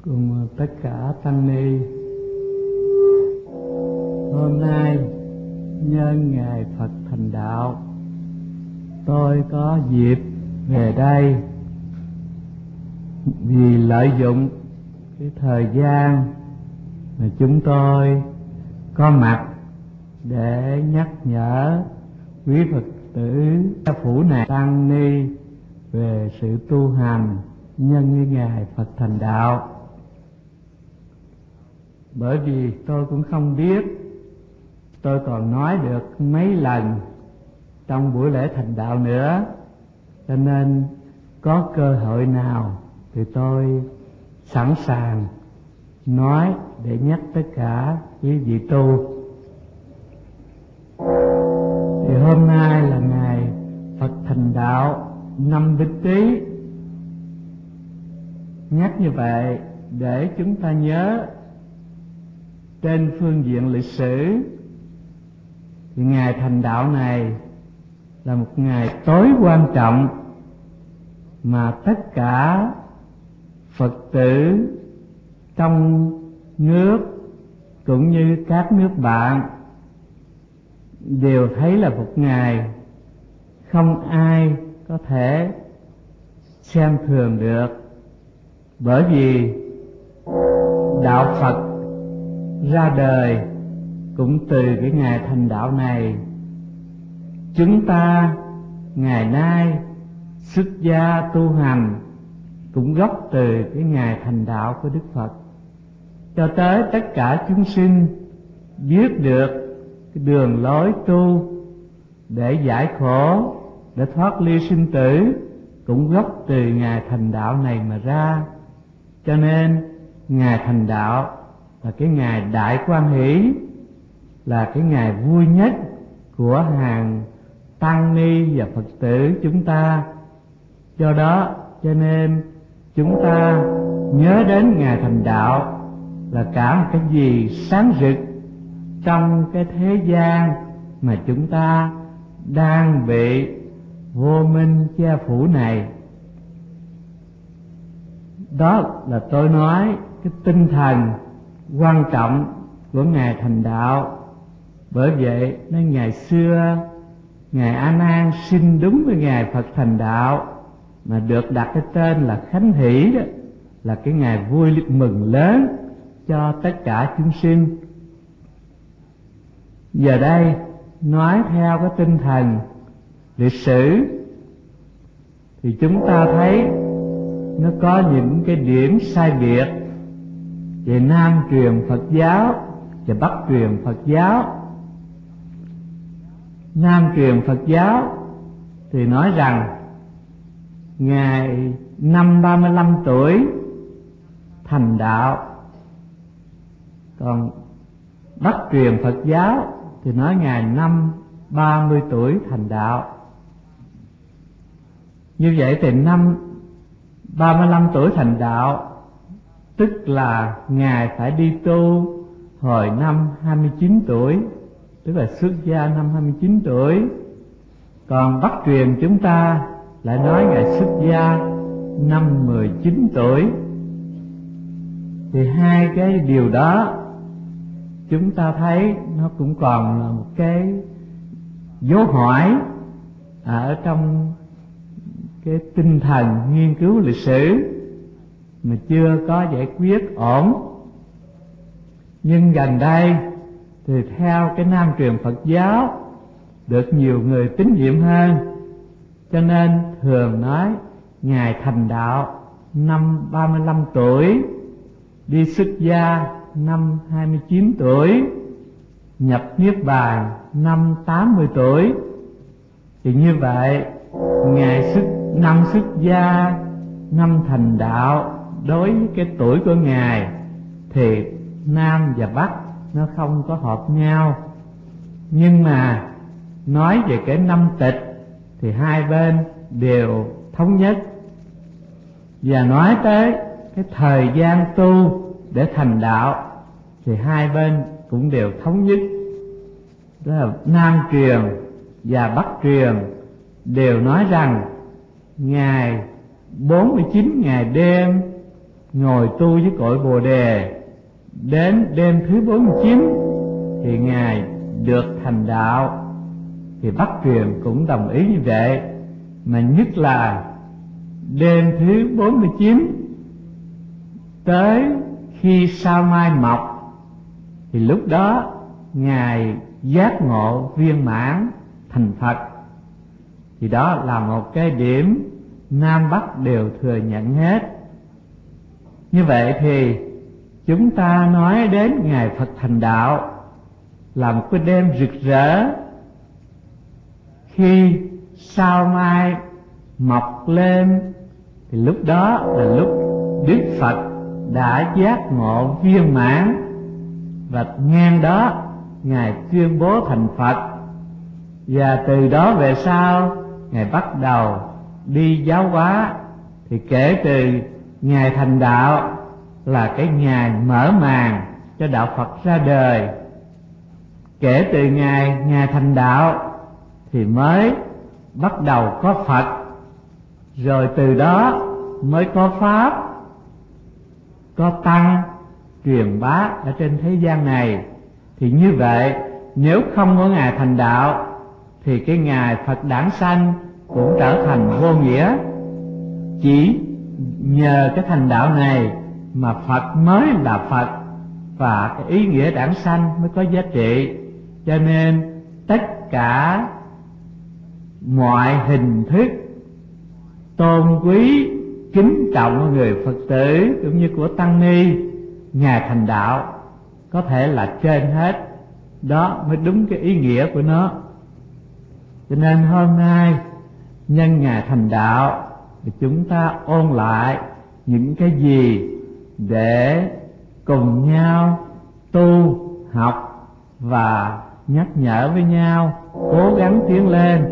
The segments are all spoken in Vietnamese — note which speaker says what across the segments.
Speaker 1: cùng tất cả tăng ni. Hôm nay nhân ngày Phật thành đạo, tôi có dịp về đây vì lợi dụng cái thời gian mà chúng tôi có mặt để nhắc nhở quý Phật tử gia phủ này tăng ni về sự tu hành nhân cái ngày Phật thành đạo. Bởi vì tôi cũng không biết tôi còn nói được mấy lần trong buổi lễ thành đạo nữa, cho nên có cơ hội nào thì tôi sẵn sàng nói để nhắc tất cả quý vị tu. Thì hôm nay là ngày Phật thành đạo năm Bính Tý. Nhắc như vậy để chúng ta nhớ trên phương diện lịch sử thì ngày thành đạo này là một ngày tối quan trọng mà tất cả Phật tử trong nước cũng như các nước bạn đều thấy là một ngày không ai có thể xem thường được. Bởi vì đạo Phật ra đời cũng từ cái ngày thành đạo này. Chúng ta ngày nay xuất gia tu hành cũng gốc từ cái ngày thành đạo của Đức Phật, cho tới tất cả chúng sinh biết được cái đường lối tu để giải khổ, để thoát ly sinh tử cũng gốc từ ngày thành đạo này mà ra. Cho nên ngày thành đạo là cái ngày đại quan hỷ, là cái ngày vui nhất của hàng tăng ni và Phật tử chúng ta. Do đó cho nên chúng ta nhớ đến ngày thành đạo là cả một cái gì sáng rực trong cái thế gian mà chúng ta đang bị vô minh che phủ này. Đó là tôi nói cái tinh thần quan trọng của ngày thành đạo. Bởi vậy nên ngày xưa Ngài A Nan sinh đúng với ngày Phật thành đạo mà được đặt cái tên là Khánh Hỷ, đó là cái ngày vui mừng lớn cho tất cả chúng sinh. Giờ đây nói theo cái tinh thần lịch sử thì chúng ta thấy nó có những cái điểm sai biệt về Nam truyền Phật giáo và Bắc truyền Phật giáo. Nam truyền Phật giáo thì nói rằng ngày năm 35 tuổi thành đạo, còn Bắc truyền Phật giáo thì nói ngày năm 30 tuổi thành đạo. Như vậy thì năm 35 tuổi thành đạo tức là Ngài phải đi tu hồi năm 29 tuổi, tức là xuất gia năm 29 tuổi. Còn Bắc truyền chúng ta lại nói Ngài xuất gia năm 19 tuổi. Thì hai cái điều đó chúng ta thấy nó cũng còn là một cái dấu hỏi ở trong cái tinh thần nghiên cứu lịch sử mà chưa có giải quyết ổn. Nhưng gần đây thì theo cái Nam truyền Phật giáo được nhiều người tín nhiệm hơn, cho nên thường nói Ngài thành đạo năm 35 tuổi, đi xuất gia năm 29 tuổi, nhập Niết Bàn năm 80 tuổi. Thì như vậy Ngài năm xuất gia, năm thành đạo, đối với cái tuổi của Ngài thì Nam và Bắc nó không có hợp nhau. Nhưng mà nói về cái năm tịch thì hai bên đều thống nhất. Và nói tới cái thời gian tu để thành đạo thì hai bên cũng đều thống nhất. Đó là Nam truyền và Bắc truyền đều nói rằng ngày 49 ngày đêm ngồi tu với cội Bồ Đề. Đến đêm thứ 49 thì Ngài được thành đạo. Thì Bắc Truyền cũng đồng ý như vậy, mà nhất là đêm thứ 49 tới khi sao mai mọc thì lúc đó Ngài giác ngộ viên mãn thành Phật. Thì đó là một cái điểm Nam Bắc đều thừa nhận hết. Như vậy thì chúng ta nói đến ngày Phật thành đạo là một cái đêm rực rỡ, khi sao mai mọc lên thì lúc đó là lúc Đức Phật đã giác ngộ viên mãn, và ngang đó Ngài tuyên bố thành Phật. Và từ đó về sau Ngài bắt đầu đi giáo hóa. Thì kể từ ngày thành đạo là cái ngày mở màn cho đạo Phật ra đời. Kể từ ngày thành đạo thì mới bắt đầu có Phật, rồi từ đó mới có Pháp, có Tăng truyền bá ở trên thế gian này. Thì như vậy, nếu không có ngày thành đạo thì cái ngày Phật đản sanh cũng trở thành vô nghĩa. Chỉ nhờ cái thành đạo này mà Phật mới là Phật, và cái ý nghĩa đản sanh mới có giá trị. Cho nên tất cả mọi hình thức tôn quý kính trọng của người Phật tử cũng như của tăng ni, ngày thành đạo có thể là trên hết. Đó mới đúng cái ý nghĩa của nó. Cho nên hôm nay nhân ngày thành đạo thì chúng ta ôn lại những cái gì để cùng nhau tu học và nhắc nhở với nhau cố gắng tiến lên.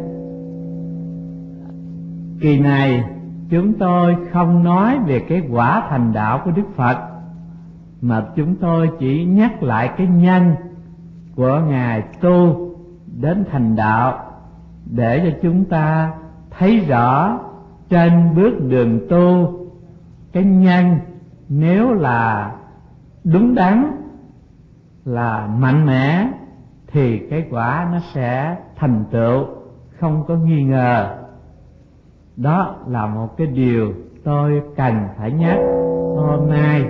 Speaker 1: Kỳ này chúng tôi không nói về cái quả thành đạo của Đức Phật, mà chúng tôi chỉ nhắc lại cái nhân của Ngài tu đến thành đạo, để cho chúng ta thấy rõ trên bước đường tu, cái nhân nếu là đúng đắn, là mạnh mẽ, thì cái quả nó sẽ thành tựu không có nghi ngờ. Đó là một cái điều tôi cần phải nhắc hôm nay.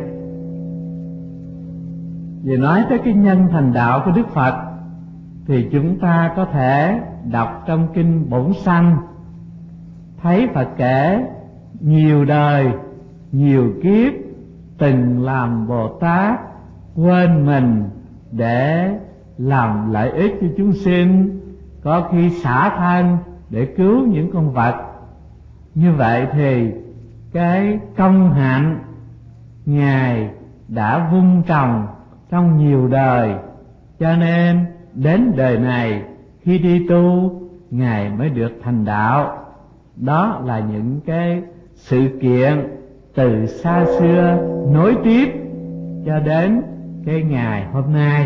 Speaker 1: Về nói tới cái nhân thành đạo của Đức Phật thì chúng ta có thể đọc trong kinh Bổn Sanh, thấy Phật kể nhiều đời, nhiều kiếp từng làm Bồ Tát, quên mình để làm lợi ích cho chúng sinh, có khi xả thân để cứu những con vật. Như vậy thì cái công hạnh Ngài đã vun trồng trong nhiều đời, cho nên đến đời này khi đi tu Ngài mới được thành đạo. Đó là những cái sự kiện từ xa xưa nối tiếp cho đến cái ngày hôm nay.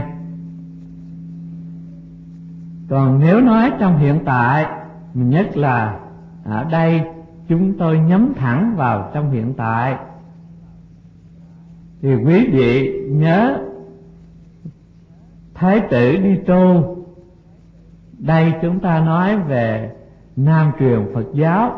Speaker 1: Còn nếu nói trong hiện tại, nhất là ở đây chúng tôi nhắm thẳng vào trong hiện tại, thì quý vị nhớ Thái tử đi tu. Đây chúng ta nói về Nam truyền Phật giáo.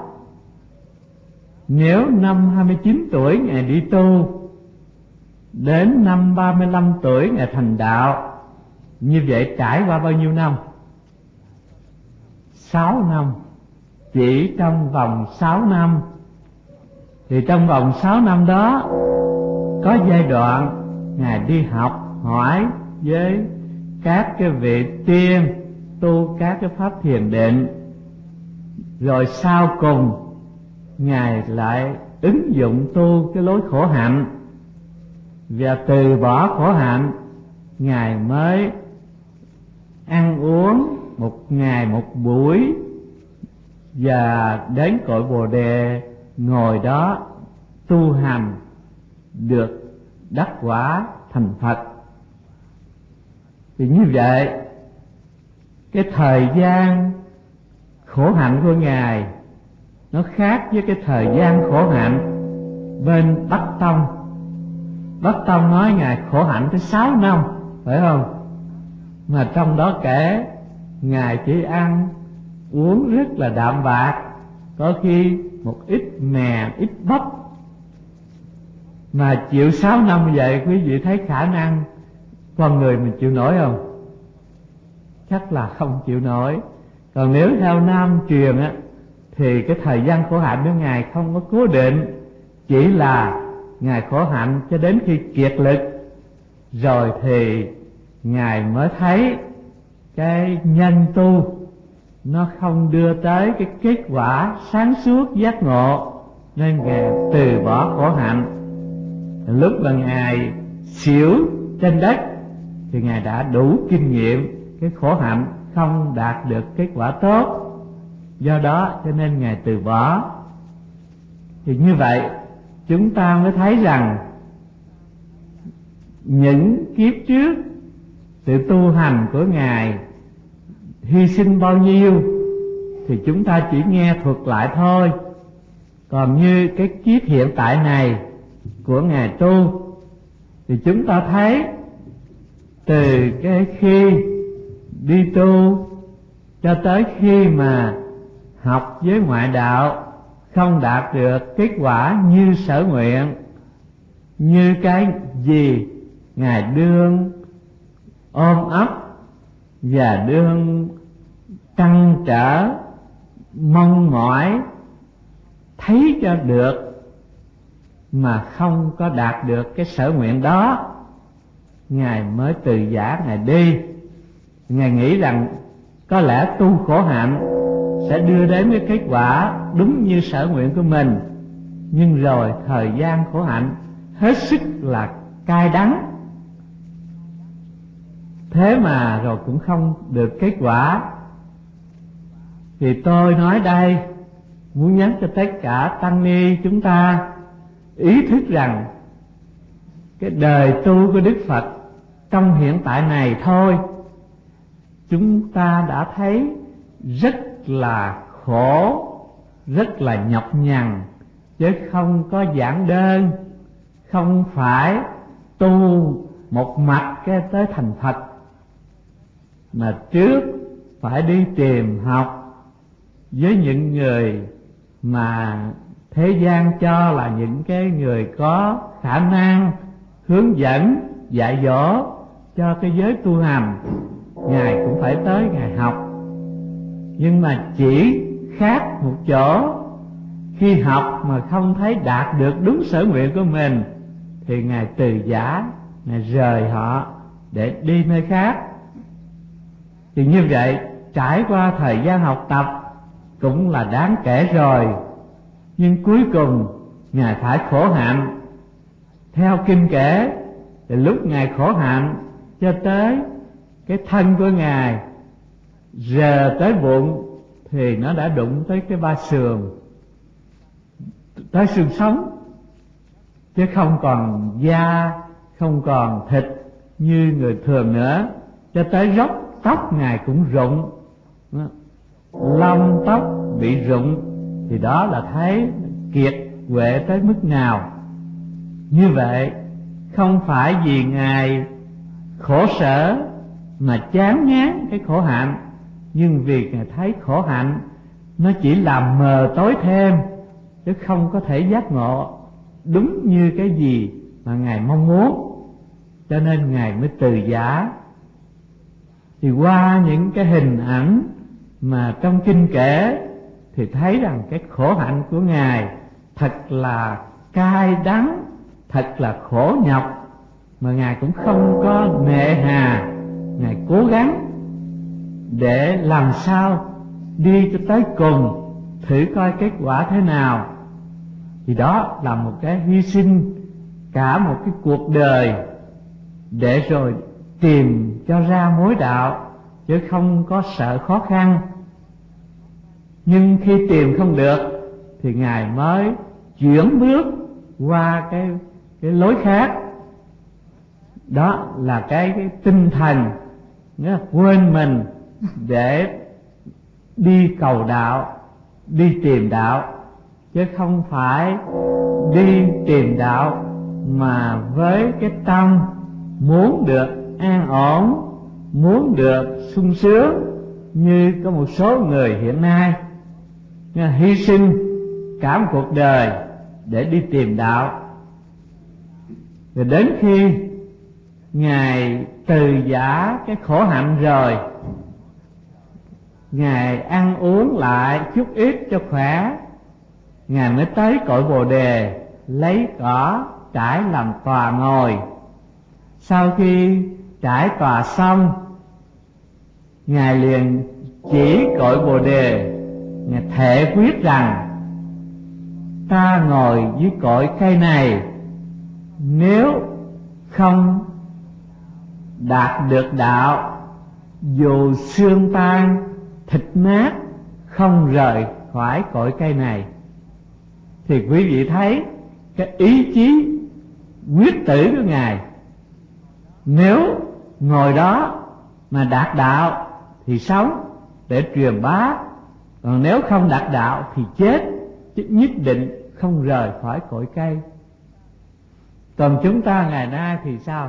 Speaker 1: Nếu năm 29 tuổi Ngài đi tu, đến năm 35 tuổi Ngài thành đạo, như vậy trải qua bao nhiêu năm? 6 năm. Chỉ trong vòng 6 năm. Thì trong vòng 6 năm đó có giai đoạn Ngài đi học hỏi với các cái vị tiên tu các cái pháp thiền định, rồi sau cùng Ngài lại ứng dụng tu cái lối khổ hạnh, và từ bỏ khổ hạnh Ngài mới ăn uống một ngày một buổi, và đến cội Bồ Đề ngồi đó tu hành, được đắc quả thành Phật. Thì như vậy cái thời gian khổ hạnh của Ngài nó khác với cái thời gian khổ hạnh bên Bắc Tông. Bắc Tông nói Ngài khổ hạnh tới 6 năm, phải không? Mà trong đó kể Ngài chỉ ăn uống rất là đạm bạc, có khi một ít mè, ít bắp. Mà chịu 6 năm như vậy, quý vị thấy khả năng con người mình chịu nổi không? Chắc là không chịu nổi. Còn nếu theo Nam truyền á, thì cái thời gian khổ hạnh của Ngài không có cố định, chỉ là Ngài khổ hạnh cho đến khi kiệt lực, rồi thì Ngài mới thấy cái nhân tu nó không đưa tới cái kết quả sáng suốt giác ngộ, nên Ngài từ bỏ khổ hạnh. Lúc mà Ngài xỉu trên đất thì Ngài đã đủ kinh nghiệm cái khổ hạnh không đạt được kết quả tốt, do đó cho nên Ngài từ bỏ. Thì như vậy chúng ta mới thấy rằng những kiếp trước sự tu hành của Ngài hy sinh bao nhiêu thì chúng ta chỉ nghe thuật lại thôi. Còn như cái kiếp hiện tại này của Ngài tu thì chúng ta thấy từ cái khi đi tu cho tới khi mà học với ngoại đạo không đạt được kết quả như sở nguyện, như cái gì Ngài đương ôm ấp và đương trăn trở mong mỏi thấy cho được, mà không có đạt được cái sở nguyện đó, Ngài mới từ giả Ngài đi. Ngài nghĩ rằng có lẽ tu khổ hạnh sẽ đưa đến cái kết quả đúng như sở nguyện của mình, nhưng rồi thời gian khổ hạnh hết sức là cay đắng, thế mà rồi cũng không được kết quả. Thì tôi nói đây muốn nhắn cho tất cả tăng ni chúng ta ý thức rằng cái đời tu của Đức Phật trong hiện tại này thôi, chúng ta đã thấy rất là khổ, rất là nhọc nhằn, chứ không có giản đơn, không phải tu một mặt cái tới thành Phật, mà trước phải đi tìm học với những người mà thế gian cho là những cái người có khả năng hướng dẫn dạy dỗ cho cái giới tu hành. Ngài cũng phải tới Ngài học, nhưng mà chỉ khác một chỗ, khi học mà không thấy đạt được đúng sở nguyện của mình thì Ngài từ giả, Ngài rời họ để đi nơi khác. Thì như vậy trải qua thời gian học tập cũng là đáng kể rồi, nhưng cuối cùng Ngài phải khổ hạnh. Theo kinh kể thì lúc Ngài khổ hạnh cho tới cái thân của Ngài rờ tới bụng thì nó đã đụng tới cái ba sườn, tới xương sống, chứ không còn da, không còn thịt như người thường nữa. Cho tới róc tóc Ngài cũng rụng, lông tóc bị rụng, thì đó là thấy kiệt quệ tới mức nào. Như vậy không phải vì Ngài khổ sở mà chán ngán cái khổ hạnh, nhưng vì Ngài thấy khổ hạnh nó chỉ làm mờ tối thêm, chứ không có thể giác ngộ đúng như cái gì mà Ngài mong muốn, cho nên Ngài mới từ giả. Thì qua những cái hình ảnh mà trong kinh kể thì thấy rằng cái khổ hạnh của Ngài thật là cay đắng, thật là khổ nhọc, mà Ngài cũng không có nề hà. Ngài cố gắng để làm sao đi cho tới cùng, thử coi kết quả thế nào. Thì đó là một cái hy sinh cả một cái cuộc đời để rồi tìm cho ra mối đạo, chứ không có sợ khó khăn. Nhưng khi tìm không được thì Ngài mới chuyển bước qua cái lối khác. Đó là cái tinh thần quên mình để đi cầu đạo, đi tìm đạo, chứ không phải đi tìm đạo mà với cái tâm muốn được an ổn, muốn được sung sướng, như có một số người hiện nay hy sinh cả một cuộc đời để đi tìm đạo. Rồi đến khi Ngài từ giã cái khổ hạnh rồi, Ngài ăn uống lại chút ít cho khỏe, Ngài mới tới cội Bồ Đề lấy cỏ trải làm tòa ngồi. Sau khi trải tòa xong, Ngài liền chỉ cội Bồ Đề, Ngài thệ quyết rằng ta ngồi dưới cội cây này, nếu không đạt được đạo, dù xương tan thịt nát, không rời khỏi cội cây này. Thì quý vị thấy cái ý chí quyết tử của Ngài. Nếu ngồi đó mà đạt đạo thì sống để truyền bá, còn nếu không đạt đạo thì chết, chứ nhất định không rời khỏi cội cây. Còn chúng ta ngày nay thì sao?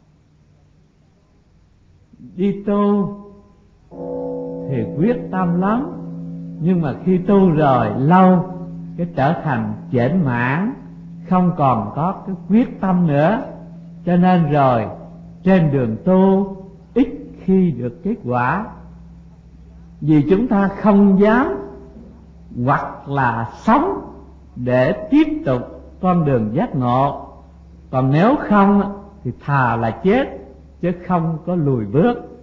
Speaker 1: Đi tu thì quyết tâm lắm, nhưng mà khi tu rồi lâu cái trở thành chểnh mãn, không còn có cái quyết tâm nữa, cho nên rồi trên đường tu ít khi được kết quả. Vì chúng ta không dám hoặc là sống để tiếp tục con đường giác ngộ, còn nếu không thì thà là chết chứ không có lùi bước.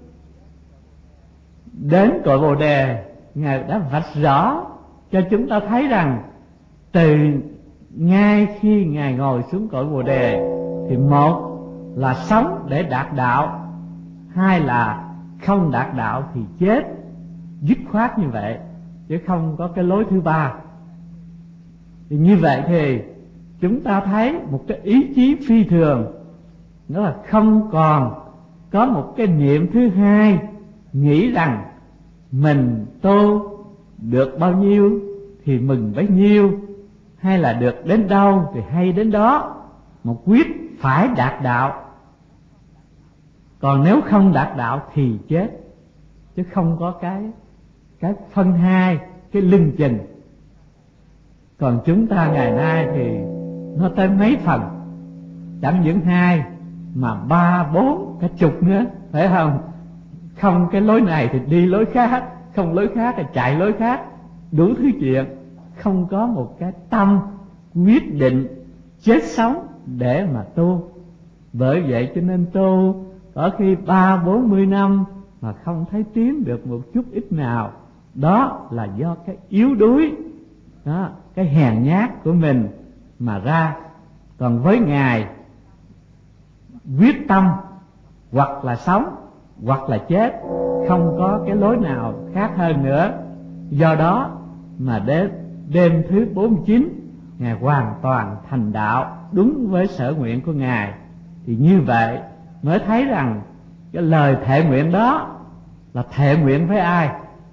Speaker 1: Đến cội Bồ Đề, Ngài đã vạch rõ cho chúng ta thấy rằng từ ngay khi Ngài ngồi xuống cội Bồ Đề thì một là sống để đạt đạo, hai là không đạt đạo thì chết, dứt khoát như vậy, chứ không có cái lối thứ ba. Thì như vậy thì chúng ta thấy một cái ý chí phi thường, đó là không còn có một cái niệm thứ hai nghĩ rằng mình tu được bao nhiêu thì mừng bấy nhiêu, hay là được đến đâu thì hay đến đó, một quyết phải đạt đạo. Còn nếu không đạt đạo thì chết, chứ không có cái phân hai, cái lưng chừng. Còn chúng ta ngày nay thì nó tới mấy phần, chẳng những hai mà ba bốn cả chục nữa, phải không? Không cái lối này thì đi lối khác, không lối khác thì chạy lối khác, đủ thứ chuyện, không có một cái tâm quyết định chết sống để mà tu. Bởi vậy cho nên tu có khi 30-40 năm mà không thấy tiến được một chút ít nào, đó là do cái yếu đuối đó, cái hèn nhát của mình mà ra. Còn với Ngài quyết tâm hoặc là sống hoặc là chết, không có cái lối nào khác hơn nữa. Do đó mà đến đêm thứ 49 Ngài hoàn toàn thành đạo đúng với sở nguyện của Ngài. Thì như vậy mới thấy rằng cái lời thệ nguyện đó là thệ nguyện với ai?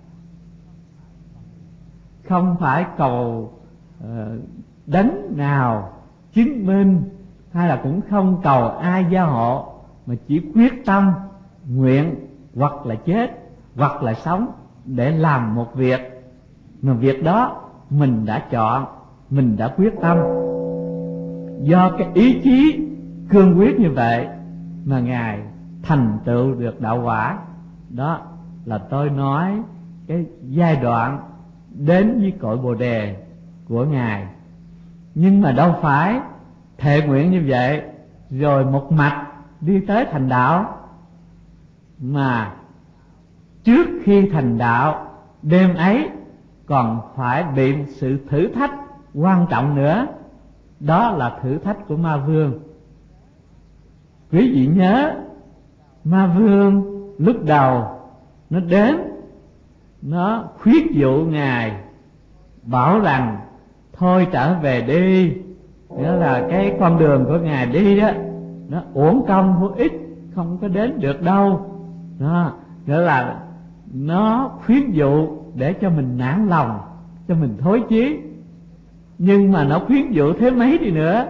Speaker 1: Không phải cầu đấng nào chứng minh, hay là cũng không cầu ai gia hộ, mà chỉ quyết tâm nguyện hoặc là chết hoặc là sống để làm một việc, mà việc đó mình đã chọn, mình đã quyết tâm. Do cái ý chí cương quyết như vậy mà Ngài thành tựu được đạo quả. Đó là tôi nói cái giai đoạn đến với cội Bồ Đề của Ngài. Nhưng mà đâu phải thệ nguyện như vậy rồi một mạch đi tới thành đạo, mà trước khi thành đạo đêm ấy còn phải bị sự thử thách quan trọng nữa. Đó là thử thách của Ma Vương. Quý vị nhớ Ma Vương lúc đầu nó đến, nó khuyến dụ Ngài, bảo rằng thôi trở về đi, nghĩa là cái con đường của Ngài đi đó nó uổng công vô ích, không có đến được đâu. Đó, nghĩa là nó khuyến dụ để cho mình nản lòng, cho mình thối chí. Nhưng mà nó khuyến dụ thế mấy đi nữa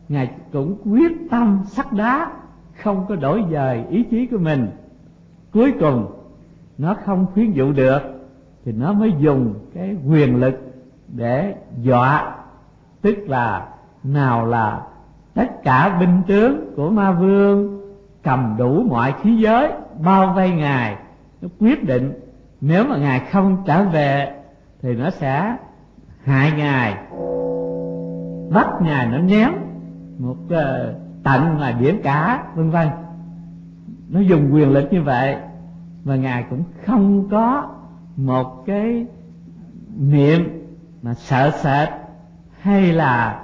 Speaker 1: Ngài cũng quyết tâm sắt đá, không có đổi dời ý chí của mình. Cuối cùng nó không khuyến dụ được thì nó mới dùng cái quyền lực để dọa, tức là nào là tất cả binh tướng của ma vương cầm đủ mọi khí giới bao vây Ngài. Nó quyết định nếu mà Ngài không trở về thì nó sẽ hại Ngài, bắt Ngài nó ném một tận ngoài biển cả, vân vân. Nó dùng quyền lực như vậy, và Ngài cũng không có một cái niệm mà sợ sệt hay là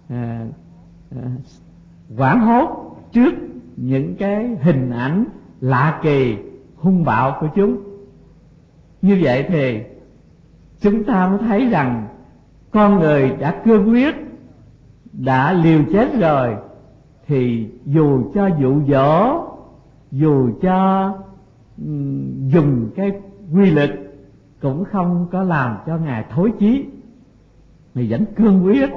Speaker 1: hoảng hốt trước những cái hình ảnh lạ kỳ hung bạo của chúng. Như vậy thì chúng ta mới thấy rằng con người đã cương quyết, đã liều chết rồi, thì dù cho dụ dỗ, dù cho dùng cái quy lực cũng không có làm cho Ngài thối chí, Ngài vẫn cương quyết.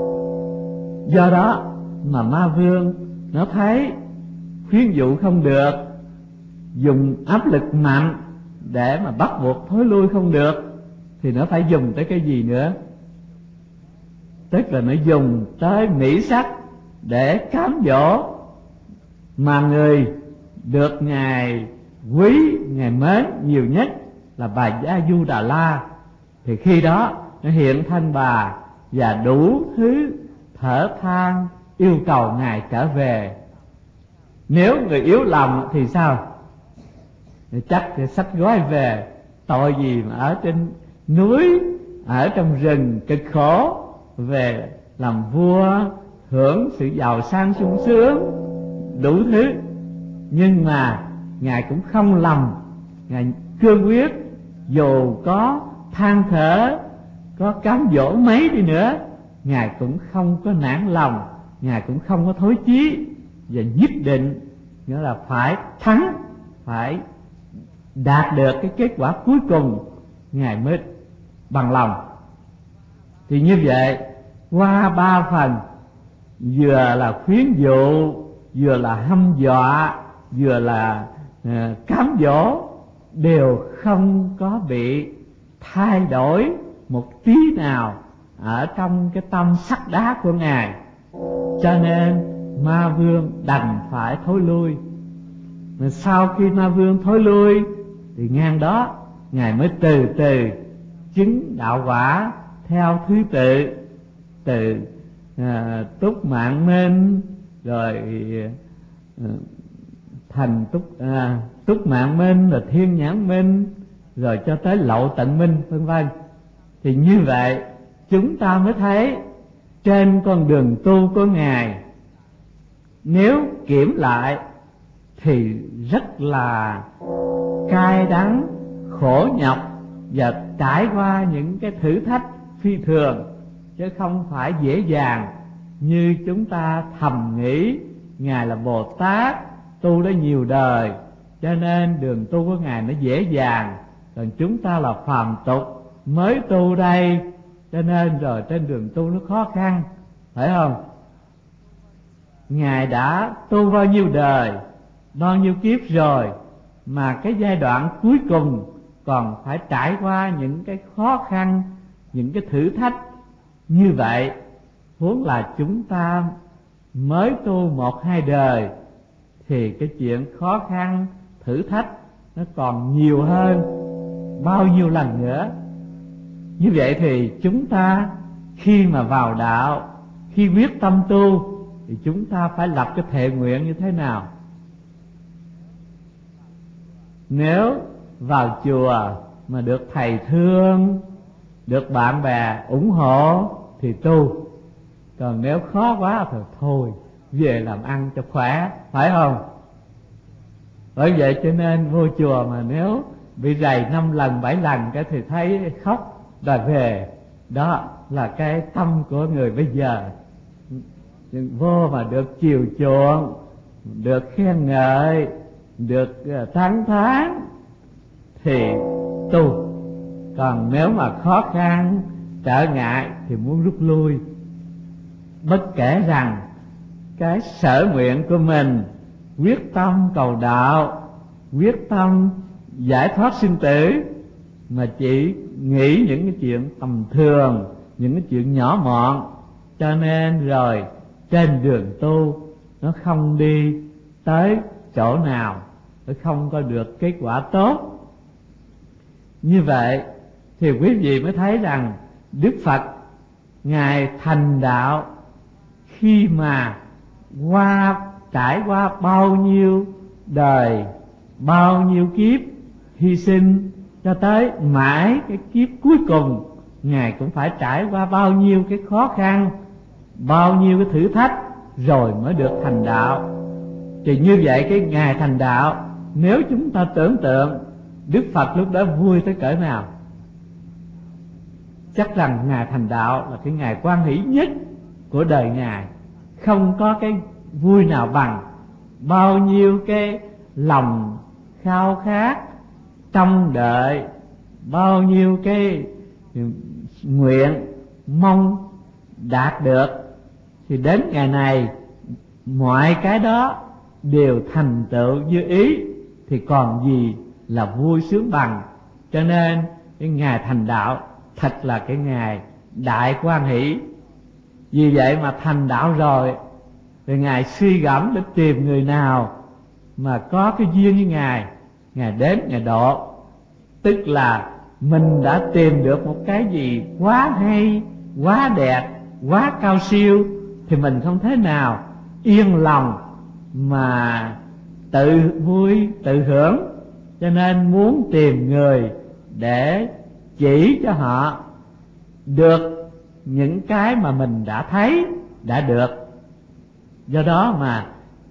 Speaker 1: Do đó mà ma vương nó thấy khuyến dụ không được, dùng áp lực mạnh để mà bắt buộc thối lui không được, thì nó phải dùng tới cái gì nữa? Tức là nó dùng tới mỹ sắc để cám dỗ. Mà người được Ngài quý, Ngài mến nhiều nhất là bà Gia Du Đà La, thì khi đó nó hiện thân bà và đủ thứ thở than yêu cầu Ngài trở về. Nếu người yếu lòng thì sao? Thì chắc thì xách gói về. Tội gì mà ở trên núi, ở trong rừng cực khổ, về làm vua, hưởng sự giàu sang sung sướng đủ thứ. Nhưng mà Ngài cũng không lầm, Ngài cương quyết, dù có than thở, có cám dỗ mấy đi nữa, Ngài cũng không có nản lòng, Ngài cũng không có thối chí, và nhất định nghĩa là phải thắng, phải đạt được cái kết quả cuối cùng Ngài mới bằng lòng. Thì như vậy qua ba phần, vừa là khuyến dụ, vừa là hăm dọa, vừa là cám dỗ, đều không có bị thay đổi một tí nào ở trong cái tâm sắt đá của Ngài. Cho nên ma vương đành phải thối lui. Mà sau khi ma vương thối lui thì ngang đó Ngài mới từ từ chứng đạo quả theo thứ tự, từ Túc Mạng Minh, rồi thành Túc Mạng Minh, rồi Thiên Nhãn Minh, rồi cho tới Lậu Tận Minh, vân vân. Thì như vậy chúng ta mới thấy trên con đường tu của Ngài, nếu kiểm lại thì rất là cay đắng, khổ nhọc, và trải qua những cái thử thách phi thường, chứ không phải dễ dàng như chúng ta thầm nghĩ. Ngài là Bồ Tát, tu đã nhiều đời, cho nên đường tu của Ngài nó dễ dàng, còn chúng ta là phàm tục mới tu đây, cho nên rồi trên đường tu nó khó khăn, phải không? Ngài đã tu bao nhiêu đời, bao nhiêu kiếp rồi, mà cái giai đoạn cuối cùng còn phải trải qua những cái khó khăn, những cái thử thách như vậy. Huống là chúng ta mới tu 1-2 đời thì cái chuyện khó khăn, thử thách nó còn nhiều hơn bao nhiêu lần nữa. Như vậy thì chúng ta khi mà vào đạo, khi quyết tâm tu, thì chúng ta phải lập cái thệ nguyện như thế nào? Nếu vào chùa mà được thầy thương, được bạn bè ủng hộ thì tu, còn nếu khó quá thì thôi về làm ăn cho khỏe, phải không? Bởi vậy cho nên vô chùa mà nếu bị rầy 5 lần 7 lần cái thì thấy khóc đòi về. Đó là cái tâm của người bây giờ. Vô mà được chiều chuộng, được khen ngợi, được tán thán thì tu. Còn nếu mà khó khăn, trở ngại thì muốn rút lui. Bất kể rằng cái sở nguyện của mình, quyết tâm cầu đạo, quyết tâm giải thoát sinh tử, mà chỉ nghĩ những cái chuyện tầm thường, những cái chuyện nhỏ mọn, cho nên rồi trên đường tu nó không đi tới chỗ nào, nó không có được kết quả tốt. Như vậy thì quý vị mới thấy rằng Đức Phật Ngài thành đạo khi mà trải qua bao nhiêu đời, bao nhiêu kiếp hy sinh, cho tới mãi cái kiếp cuối cùng Ngài cũng phải trải qua bao nhiêu cái khó khăn, bao nhiêu cái thử thách rồi mới được thành đạo. Thì như vậy cái ngày thành đạo, nếu chúng ta tưởng tượng Đức Phật lúc đó vui tới cỡ nào? Chắc rằng ngày thành đạo là cái ngày hoan hỷ nhất của đời Ngài, không có cái vui nào bằng. Bao nhiêu cái lòng khao khát trông đợi, bao nhiêu cái nguyện mong đạt được, thì đến ngày này mọi cái đó đều thành tựu như ý, thì còn gì là vui sướng bằng. Cho nên cái ngày thành đạo thật là cái ngày đại hoan hỷ. Vì vậy mà thành đạo rồi thì Ngài suy gẫm để tìm người nào mà có cái duyên với Ngài, Ngài đến Ngài độ. Tức là mình đã tìm được một cái gì quá hay, quá đẹp, quá cao siêu, thì mình không thể nào yên lòng mà tự vui, tự hưởng. Cho nên muốn tìm người để chỉ cho họ được những cái mà mình đã thấy, đã được. Do đó mà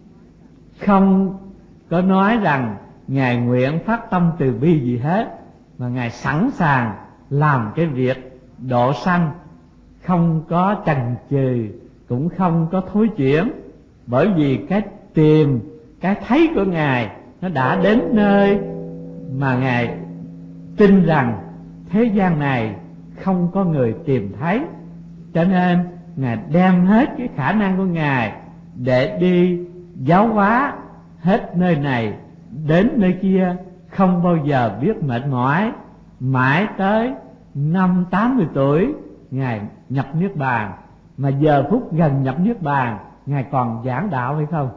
Speaker 1: không có nói rằng Ngài nguyện phát tâm từ bi gì hết, mà Ngài sẵn sàng làm cái việc độ sanh, không có chần chừ, cũng không có thối chuyển. Bởi vì cái tìm, cái thấy của Ngài nó đã đến nơi mà Ngài tin rằng thế gian này không có người tìm thấy. Cho nên Ngài đem hết cái khả năng của Ngài để đi giáo hóa hết nơi này đến nơi kia, không bao giờ biết mệt mỏi. Mãi tới năm 80 tuổi Ngài nhập Niết Bàn. Mà giờ phút gần nhập Niết Bàn, Ngài còn giảng đạo hay không?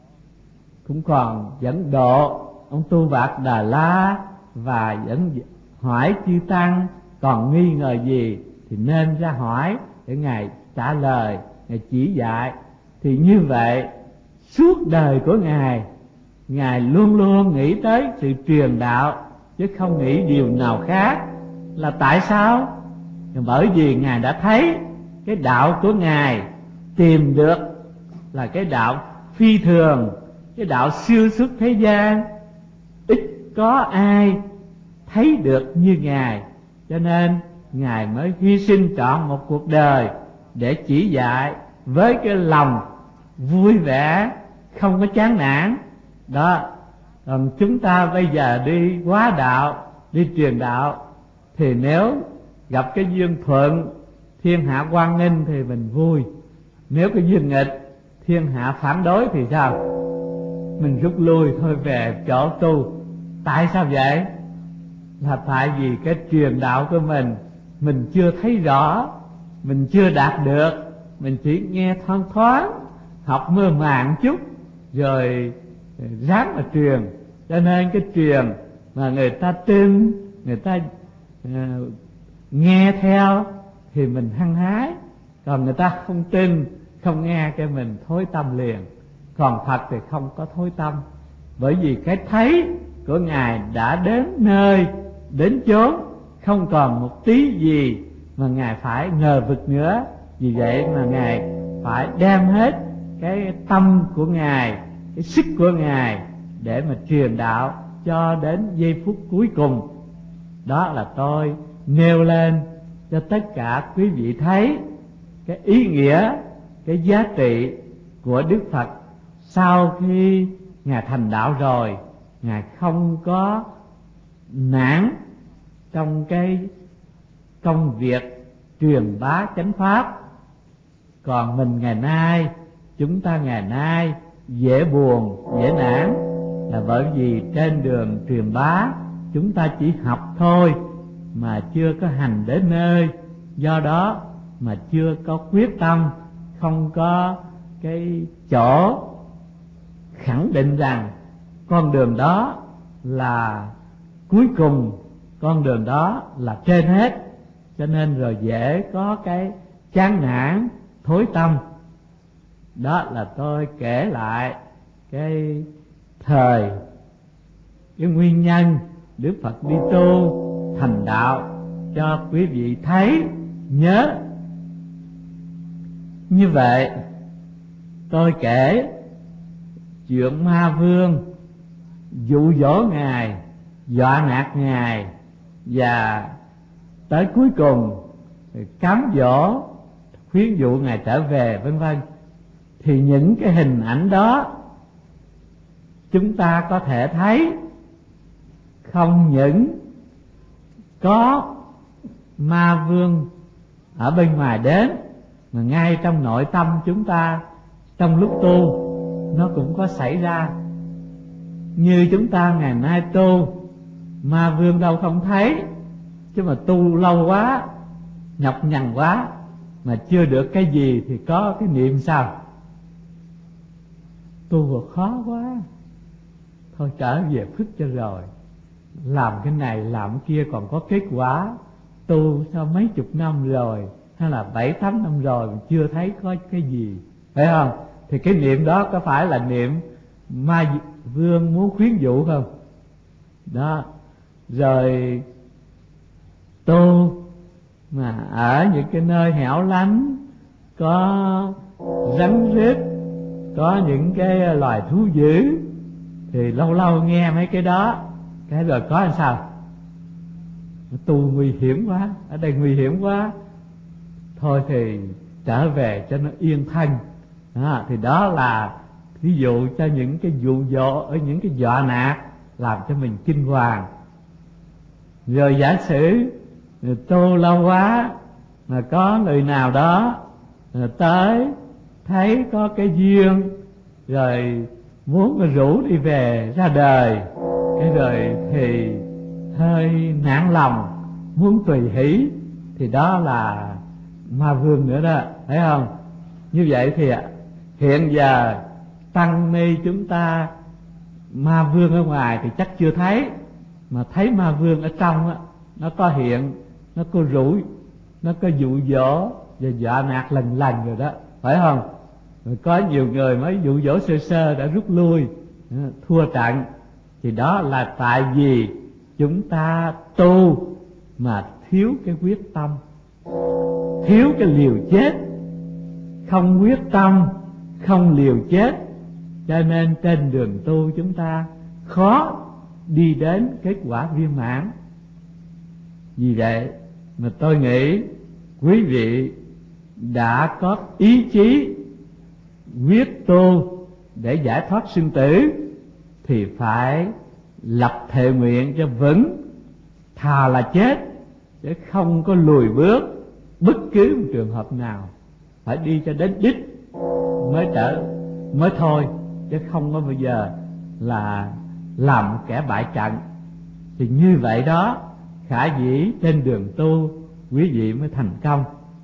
Speaker 1: Cũng còn dẫn độ ông Tu Bạt Đà La, và dẫn hỏi chư tăng còn nghi ngờ gì thì nên ra hỏi để Ngài trả lời, Ngài chỉ dạy. Thì như vậy suốt đời của Ngài, Ngài luôn luôn nghĩ tới sự truyền đạo, chứ không nghĩ điều nào khác. Là tại sao? Bởi vì Ngài đã thấy cái đạo của Ngài tìm được là cái đạo phi thường, cái đạo siêu xuất thế gian, ít có ai thấy được như Ngài. Cho nên Ngài mới hy sinh trọn một cuộc đời để chỉ dạy với cái lòng vui vẻ, không có chán nản. Đó. Còn chúng ta bây giờ đi hóa đạo, đi truyền đạo, thì nếu gặp cái duyên thuận, thiên hạ hoan nghênh thì mình vui. Nếu cái duyên nghịch, thiên hạ phản đối thì sao? Mình rút lui thôi, về chỗ tu. Tại sao vậy? Là tại vì cái truyền đạo của mình chưa thấy rõ, mình chưa đạt được, mình chỉ nghe thoáng thoáng, học mơ màng chút rồi ráng mà truyền. Cho nên cái truyền mà người ta tin, người ta nghe theo thì mình hăng hái. Còn người ta không tin, không nghe, cái mình thối tâm liền. Còn Phật thì không có thối tâm, bởi vì cái thấy của Ngài đã đến nơi, đến chốn, không còn một tí gì mà Ngài phải ngờ vực nữa. Vì vậy mà Ngài phải đem hết cái tâm của Ngài, cái sức của Ngài để mà truyền đạo cho đến giây phút cuối cùng. Đó là tôi nêu lên cho tất cả quý vị thấy cái ý nghĩa, cái giá trị của Đức Phật. Sau khi Ngài thành đạo rồi, Ngài không có nản trong cái công việc truyền bá chánh pháp. Còn mình ngày nay chúng ta ngày nay dễ buồn, dễ nản, là bởi vì trên đường truyền bá chúng ta chỉ học thôi mà chưa có hành đến nơi, do đó mà chưa có quyết tâm, không có cái chỗ khẳng định rằng con đường đó là cuối cùng, con đường đó là trên hết, cho nên rồi dễ có cái chán nản, thối tâm. Đó là tôi kể lại cái thời, cái nguyên nhân Đức Phật đi tu thành đạo cho quý vị thấy nhớ. Như vậy tôi kể chuyện ma vương dụ dỗ Ngài, dọa nạt Ngài, và tới cuối cùng cám dỗ khuyến dụ Ngài trở về, vân vân. Thì những cái hình ảnh đó chúng ta có thể thấy không những có ma vương ở bên ngoài đến, mà ngay trong nội tâm chúng ta trong lúc tu nó cũng có xảy ra. Như chúng ta ngày nay tu, ma vương đâu không thấy, chứ mà tu lâu quá, nhọc nhằn quá mà chưa được cái gì thì có cái niệm sao? Tu khó quá, thôi trở về phức cho rồi, làm cái này làm cái kia còn có kết quả. Tu sau mấy chục năm rồi, hay là 7-8 năm rồi mà chưa thấy có cái gì, phải không? Thì cái niệm đó có phải là niệm ma vương muốn khuyến dụ không? Đó. Rồi tu mà ở những cái nơi hẻo lánh, có rắn rết, có những cái loài thú dữ, thì lâu lâu nghe mấy cái đó, cái rồi có làm sao? Tu nguy hiểm quá, ở đây nguy hiểm quá, thôi thì trở về cho nó yên thân. Đó, thì đó là ví dụ cho những cái dụ dỗ, ở những cái dọa nạt làm cho mình kinh hoàng. Rồi giả sử tu lâu quá mà có người nào đó tới thấy có cái duyên, rồi muốn rủ đi về ra đời, cái rồi thì hơi nản lòng, muốn tùy hỷ, thì đó là ma vương nữa đó, thấy không? Như vậy thì hiện giờ tăng ni chúng ta ma vương ở ngoài thì chắc chưa thấy, mà thấy ma vương ở trong á, nó có hiện, nó có rủ, nó có dụ dỗ và dọa nạt lần lần rồi đó, phải không? Rồi có nhiều người mới dụ dỗ sơ sơ đã rút lui, thua trận. Thì đó là tại vì chúng ta tu mà thiếu cái quyết tâm, thiếu cái liều chết. Không quyết tâm, không liều chết, cho nên trên đường tu chúng ta khó đi đến kết quả viên mãn. Vì vậy mà tôi nghĩ quý vị đã có ý chí quyết tu để giải thoát sinh tử thì phải lập thệ nguyện cho vững, thà là chết chứ không có lùi bước bất cứ một trường hợp nào, phải đi cho đến đích mới thôi, chứ không có bao giờ là làm kẻ bại trận. Thì như vậy đó, khả dĩ trên đường tu quý vị mới thành công.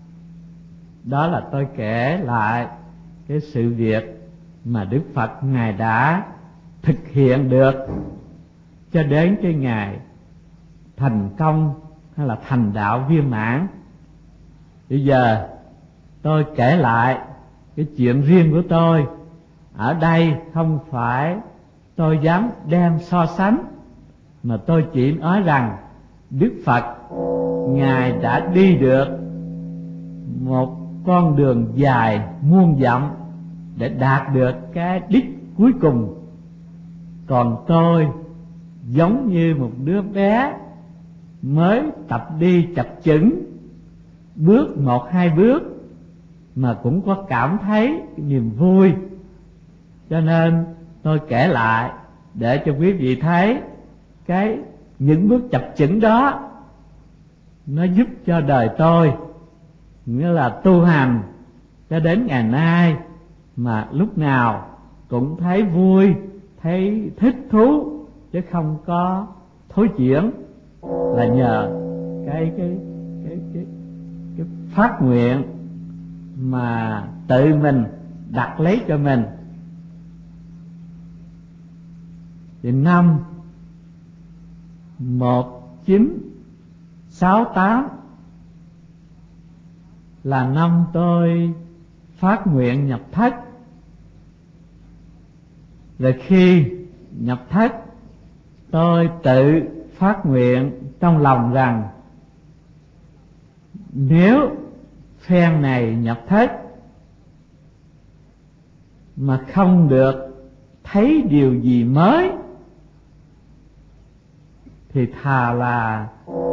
Speaker 1: Đó là tôi kể lại cái sự việc mà Đức Phật Ngài đã thực hiện được cho đến cái ngày thành công hay là thành đạo viên mãn. Bây giờ tôi kể lại cái chuyện riêng của tôi. Ở đây không phải tôi dám đem so sánh, mà tôi chỉ nói rằng Đức Phật Ngài đã đi được một con đường dài muôn dặm để đạt được cái đích cuối cùng. Còn tôi giống như một đứa bé mới tập đi chập chững, bước 1-2 bước mà cũng có cảm thấy niềm vui. Cho nên tôi kể lại để cho quý vị thấy những bước chập chững đó nó giúp cho đời tôi, nghĩa là tu hành cho đến ngày nay, mà lúc nào cũng thấy vui, thấy thích thú, chứ không có thối chuyển, là nhờ cái phát nguyện mà tự mình đặt lấy cho mình. Thì năm 1968 là năm tôi phát nguyện nhập thất. Rồi khi nhập thất, tôi tự phát nguyện trong lòng rằng nếu phen này nhập thất mà không được thấy điều gì mới thì thà là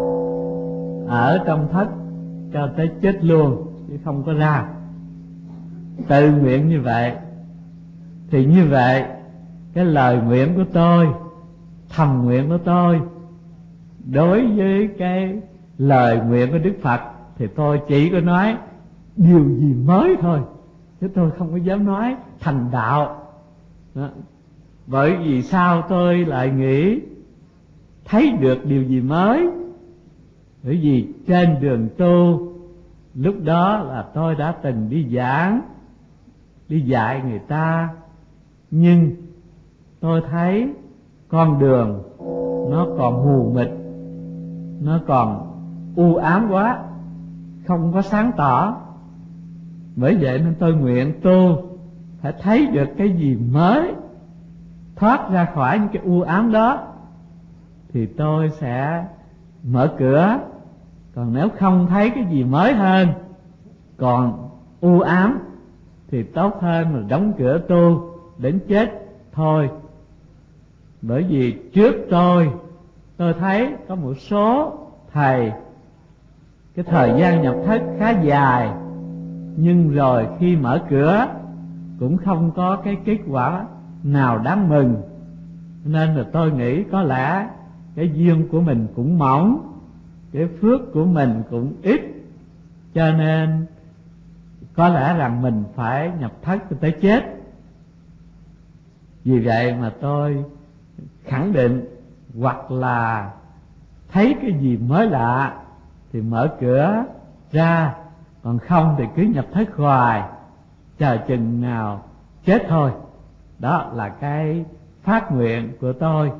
Speaker 1: ở trong thất cho tới chết luôn, chứ không có ra. Tự nguyện như vậy. Thì như vậy, cái lời nguyện của tôi, thầm nguyện của tôi, đối với cái lời nguyện của Đức Phật thì tôi chỉ có nói điều gì mới thôi, chứ tôi không có dám nói thành đạo. Đó. Bởi vì sao tôi lại nghĩ thấy được điều gì mới? Bởi vì trên đường tu, lúc đó là tôi đã từng đi giảng, đi dạy người ta, nhưng tôi thấy con đường nó còn mù mịt, nó còn u ám quá, không có sáng tỏ. Bởi vậy nên tôi nguyện tu phải thấy được cái gì mới, thoát ra khỏi những cái u ám đó thì tôi sẽ mở cửa. Còn nếu không thấy cái gì mới hơn, còn u ám, thì tốt hơn là đóng cửa tu đến chết thôi. Bởi vì trước tôi thấy có một số thầy cái thời gian nhập thất khá dài, nhưng rồi khi mở cửa cũng không có cái kết quả nào đáng mừng. Nên là tôi nghĩ có lẽ cái duyên của mình cũng mỏng, cái phước của mình cũng ít, cho nên có lẽ rằng mình phải nhập thất cho tới chết. Vì vậy mà tôi khẳng định, hoặc là thấy cái gì mới lạ thì mở cửa ra, còn không thì cứ nhập thất hoài, chờ chừng nào chết thôi. Đó là cái phát nguyện của tôi.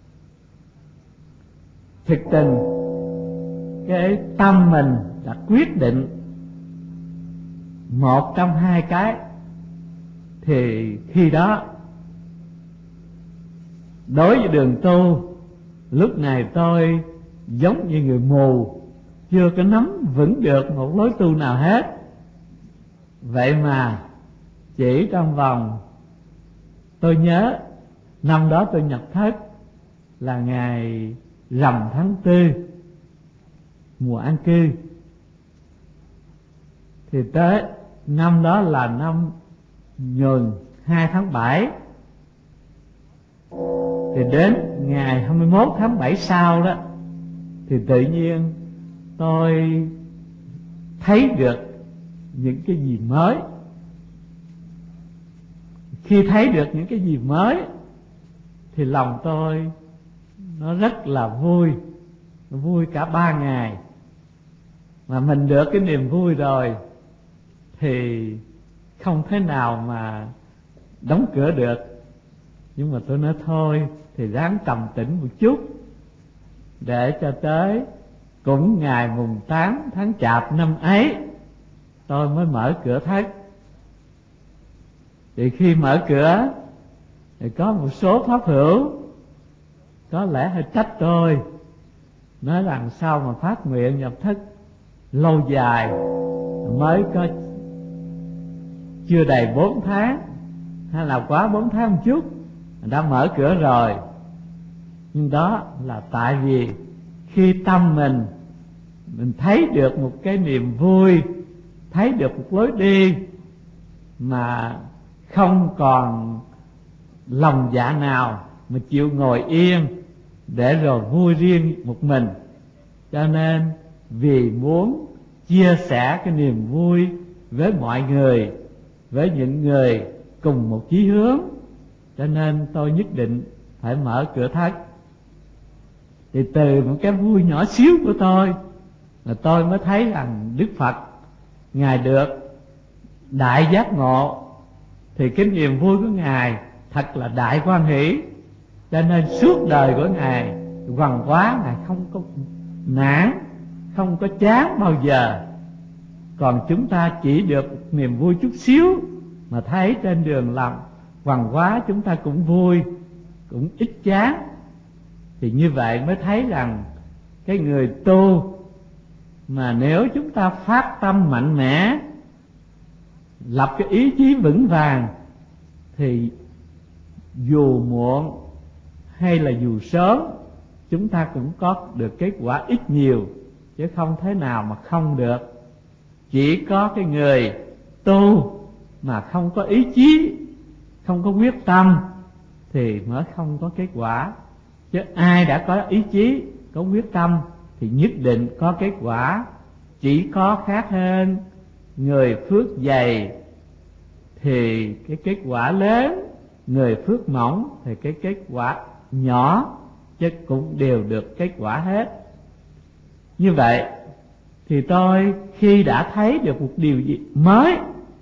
Speaker 1: Thực tình cái tâm mình đã quyết định một trong hai cái, thì khi đó đối với đường tu, lúc này tôi giống như người mù, chưa có nắm vững được một lối tu nào hết. Vậy mà chỉ trong vòng, tôi nhớ năm đó tôi nhập thất là ngày rằm tháng 4, mùa an cư. Thì tới năm đó là năm Nhuần 2 tháng 7. Thì đến ngày 21 tháng 7 sau đó, thì tự nhiên tôi thấy được những cái gì mới. Khi thấy được những cái gì mới thì lòng tôi nó rất là vui, nó vui cả 3 ngày. Mà mình được cái niềm vui rồi thì không thể nào mà đóng cửa được. Nhưng mà tôi nói thôi thì ráng trầm tĩnh một chút, để cho tới cũng ngày mùng 8 tháng Chạp năm ấy tôi mới mở cửa thất. Thì khi mở cửa thì có một số pháp hữu có lẽ hơi trách tôi, nói rằng sao mà phát nguyện nhập thất lâu dài, mới có chưa đầy 4 tháng, hay là quá 4 tháng một chút đã mở cửa rồi. Nhưng đó là tại vì khi tâm mình thấy được một cái niềm vui, thấy được một lối đi mà không còn lòng dạ nào mà chịu ngồi yên để rồi vui riêng một mình. Cho nên vì muốn chia sẻ cái niềm vui với mọi người, với những người cùng một chí hướng, cho nên tôi nhất định phải mở cửa thất. Thì từ một cái vui nhỏ xíu của tôi là tôi mới thấy rằng Đức Phật Ngài được đại giác ngộ, thì cái niềm vui của Ngài thật là đại hoan hỷ. Cho nên suốt đời của Ngài hoằng quá, Ngài không có nản, không có chán bao giờ. Còn chúng ta chỉ được một niềm vui chút xíu, mà thấy trên đường làm hoằng quá chúng ta cũng vui, cũng ít chán. Thì như vậy mới thấy rằng cái người tu mà nếu chúng ta phát tâm mạnh mẽ, lập cái ý chí vững vàng, thì dù muộn hay là dù sớm chúng ta cũng có được kết quả ít nhiều, chứ không thế nào mà không được. Chỉ có cái người tu mà không có ý chí, không có quyết tâm thì mới không có kết quả. Chứ ai đã có ý chí, có quyết tâm thì nhất định có kết quả. Chỉ có khác hơn người phước dày thì cái kết quả lớn, người phước mỏng thì cái kết quả nhỏ, chứ cũng đều được kết quả hết. Như vậy thì tôi khi đã thấy được một điều gì mới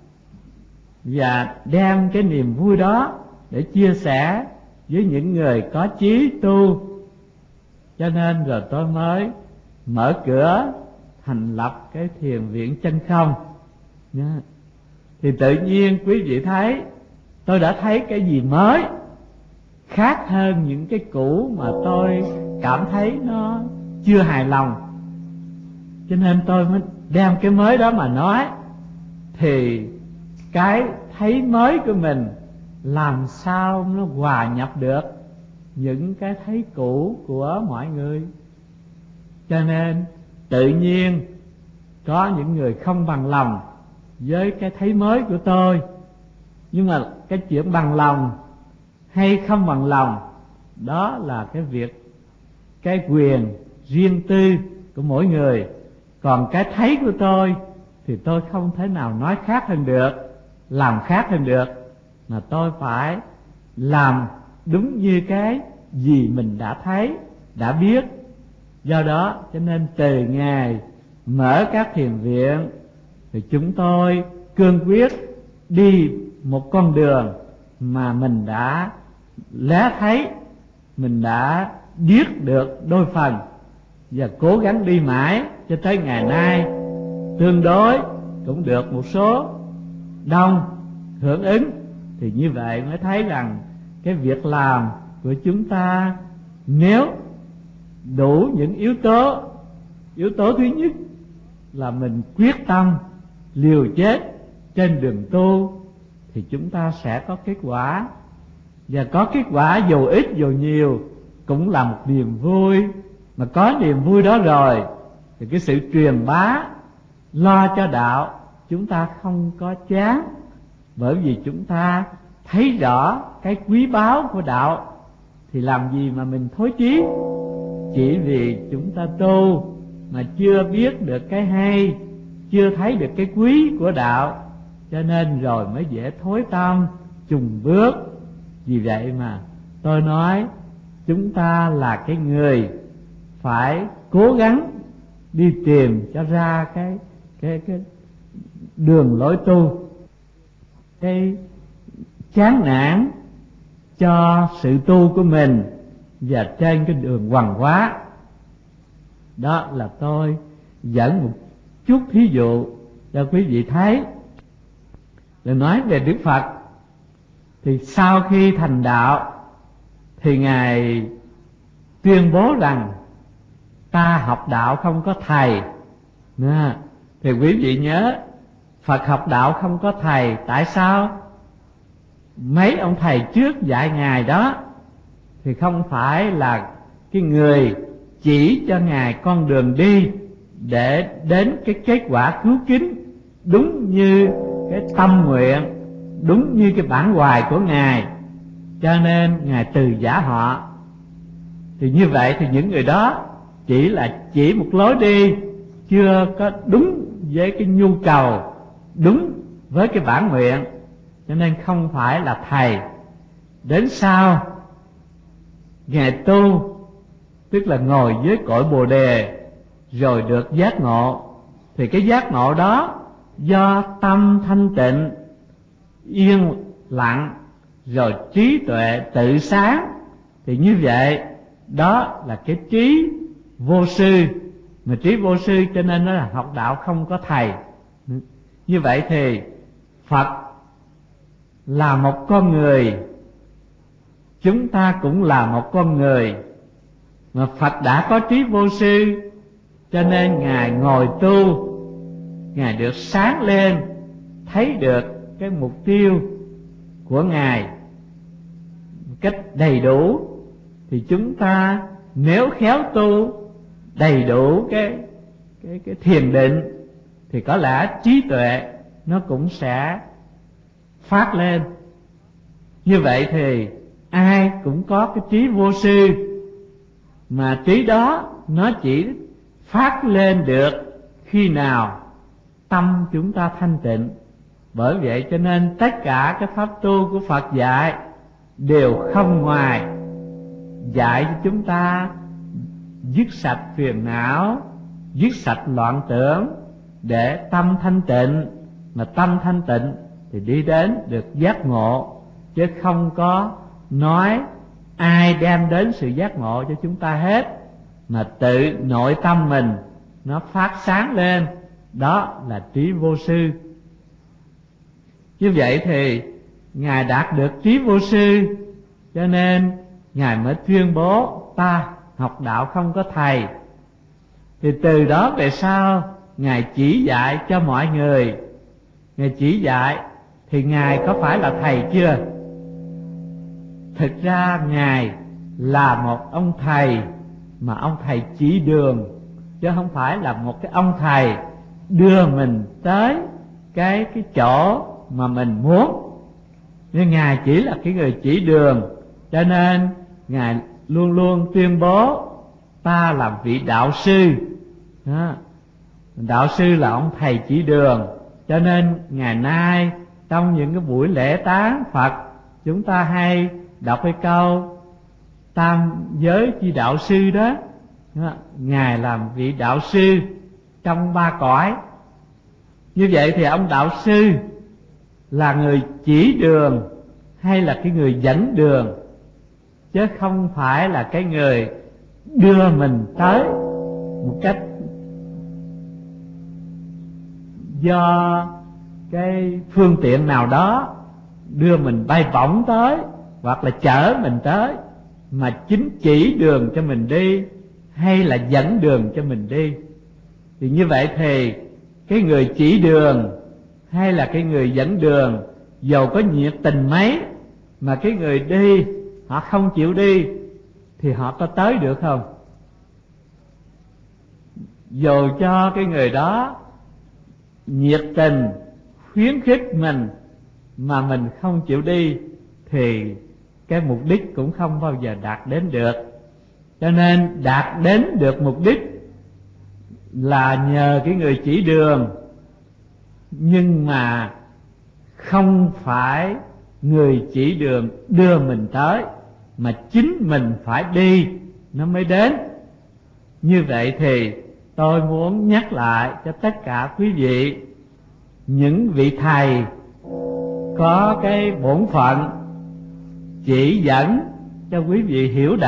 Speaker 1: và đem cái niềm vui đó để chia sẻ với những người có chí tu, cho nên rồi tôi mới mở cửa thành lập cái thiền viện Chân Không nha. Thì tự nhiên quý vị thấy tôi đã thấy cái gì mới khác hơn những cái cũ mà tôi cảm thấy nó chưa hài lòng, cho nên tôi mới đem cái mới đó mà nói. Thì cái thấy mới của mình làm sao nó hòa nhập được những cái thấy cũ của mọi người. Cho nên tự nhiên có những người không bằng lòng với cái thấy mới của tôi. Nhưng mà cái chuyện bằng lòng hay không bằng lòng đó là cái việc, cái quyền riêng tư của mỗi người. Còn cái thấy của tôi thì tôi không thể nào nói khác hơn được, làm khác hơn được, mà tôi phải làm đúng như cái gì mình đã thấy, đã biết. Do đó cho nên từ ngày mở các thiền viện thì chúng tôi cương quyết đi một con đường mà mình đã lé thấy, mình đã biết được đôi phần, và cố gắng đi mãi cho tới ngày nay tương đối cũng được một số đông hưởng ứng. Thì như vậy mới thấy rằng cái việc làm của chúng ta nếu đủ những yếu tố thứ nhất là mình quyết tâm liều chết trên đường tu thì chúng ta sẽ có kết quả. Và có kết quả dù ít dù nhiều cũng là một niềm vui. Mà có niềm vui đó rồi thì cái sự truyền bá lo cho đạo chúng ta không có chán, bởi vì chúng ta thấy rõ cái quý báu của đạo thì làm gì mà mình thối chí. Chỉ vì chúng ta tu mà chưa biết được cái hay, chưa thấy được cái quý của đạo, cho nên rồi mới dễ thối tâm, chùng bước. Vì vậy mà tôi nói chúng ta là cái người phải cố gắng đi tìm cho ra cái đường lối tu, cái chán nản cho sự tu của mình và trên cái đường hoằng hóa. Đó là tôi dẫn một chút thí dụ cho quý vị thấy. Để nói về Đức Phật thì sau khi thành đạo thì Ngài tuyên bố rằng ta học đạo không có thầy. Thì quý vị nhớ, Phật học đạo không có thầy. Tại sao? Mấy ông thầy trước dạy Ngài đó thì không phải là cái người chỉ cho Ngài con đường đi để đến cái kết quả cứu kính đúng như cái tâm nguyện, đúng như cái bản hoài của Ngài, cho nên Ngài từ giả họ. Thì như vậy thì những người đó chỉ một lối đi, chưa có đúng với cái nhu cầu, đúng với cái bản nguyện, cho nên không phải là thầy. Đến sau Ngài tu, tức là ngồi dưới cội Bồ Đề rồi được giác ngộ, thì cái giác ngộ đó do tâm thanh tịnh, yên lặng, rồi trí tuệ tự sáng, thì như vậy đó là cái trí vô sư. Mà trí vô sư cho nên nó là học đạo không có thầy. Như vậy thì Phật là một con người, chúng ta cũng là một con người, mà Phật đã có trí vô sư, cho nên Ngài ngồi tu, Ngài được sáng lên, thấy được cái mục tiêu của Ngài một cách đầy đủ. Thì chúng ta nếu khéo tu đầy đủ cái thiền định, thì có lẽ trí tuệ nó cũng sẽ phát lên. Như vậy thì ai cũng có cái trí vô sư, mà trí đó nó chỉ phát lên được khi nào tâm chúng ta thanh tịnh. Bởi vậy cho nên tất cả cái pháp tu của Phật dạy đều không ngoài dạy cho chúng ta dứt sạch phiền não, dứt sạch loạn tưởng, để tâm thanh tịnh. Mà tâm thanh tịnh thì đi đến được giác ngộ, chứ không có nói ai đem đến sự giác ngộ cho chúng ta hết, mà tự nội tâm mình nó phát sáng lên, đó là trí vô sư. Như vậy thì Ngài đạt được trí vô sư, cho nên Ngài mới tuyên bố ta học đạo không có thầy. Thì từ đó về sau Ngài chỉ dạy cho mọi người. Ngài chỉ dạy thì Ngài có phải là thầy chưa? Thực ra Ngài là một ông thầy, mà ông thầy chỉ đường, chứ không phải là một cái ông thầy đưa mình tới cái chỗ mà mình muốn. Nhưng Ngài chỉ là cái người chỉ đường, cho nên Ngài luôn luôn tuyên bố ta là vị đạo sư. Đạo sư là ông thầy chỉ đường, cho nên ngày nay trong những cái buổi lễ tán Phật, chúng ta hay đọc cái câu tam giới chi đạo sư đó. Ngài làm vị đạo sư trong ba cõi. Như vậy thì ông đạo sư là người chỉ đường hay là cái người dẫn đường, chứ không phải là cái người đưa mình tới một cách do cái phương tiện nào đó đưa mình bay bổng tới, hoặc là chở mình tới, mà chính chỉ đường cho mình đi hay là dẫn đường cho mình đi. Thì như vậy thì cái người chỉ đường hay là cái người dẫn đường, dầu có nhiệt tình mấy mà cái người đi họ không chịu đi thì họ có tới được không? Dầu cho cái người đó nhiệt tình khuyến khích mình mà mình không chịu đi, thì cái mục đích cũng không bao giờ đạt đến được. Cho nên đạt đến được mục đích là nhờ cái người chỉ đường, nhưng mà không phải người chỉ đường đưa mình tới, mà chính mình phải đi nó mới đến. Như vậy thì tôi muốn nhắc lại cho tất cả quý vị, những vị thầy có cái bổn phận chỉ dẫn cho quý vị hiểu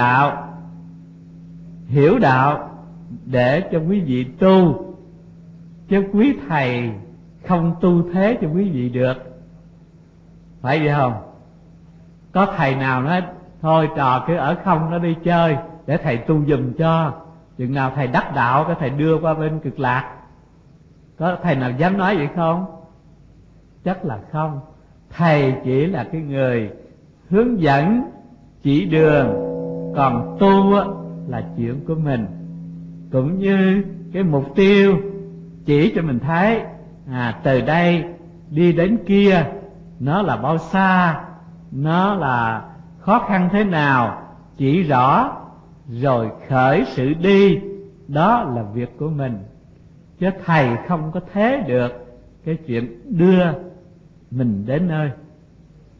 Speaker 1: đạo để cho quý vị tu, chứ quý thầy không tu thế cho quý vị được. Phải vậy không? Có thầy nào nói thôi trò cứ ở không nó đi chơi để thầy tu giùm cho, chừng nào thầy đắc đạo cái thầy đưa qua bên cực lạc. Có thầy nào dám nói vậy không? Chắc là không. Thầy chỉ là cái người hướng dẫn chỉ đường, còn tu là chuyện của mình. Cũng như cái mục tiêu chỉ cho mình thấy từ đây đi đến kia nó là bao xa, nó là khó khăn thế nào, chỉ rõ rồi khởi sự đi, đó là việc của mình. Chứ thầy không có thế được cái chuyện đưa mình đến nơi.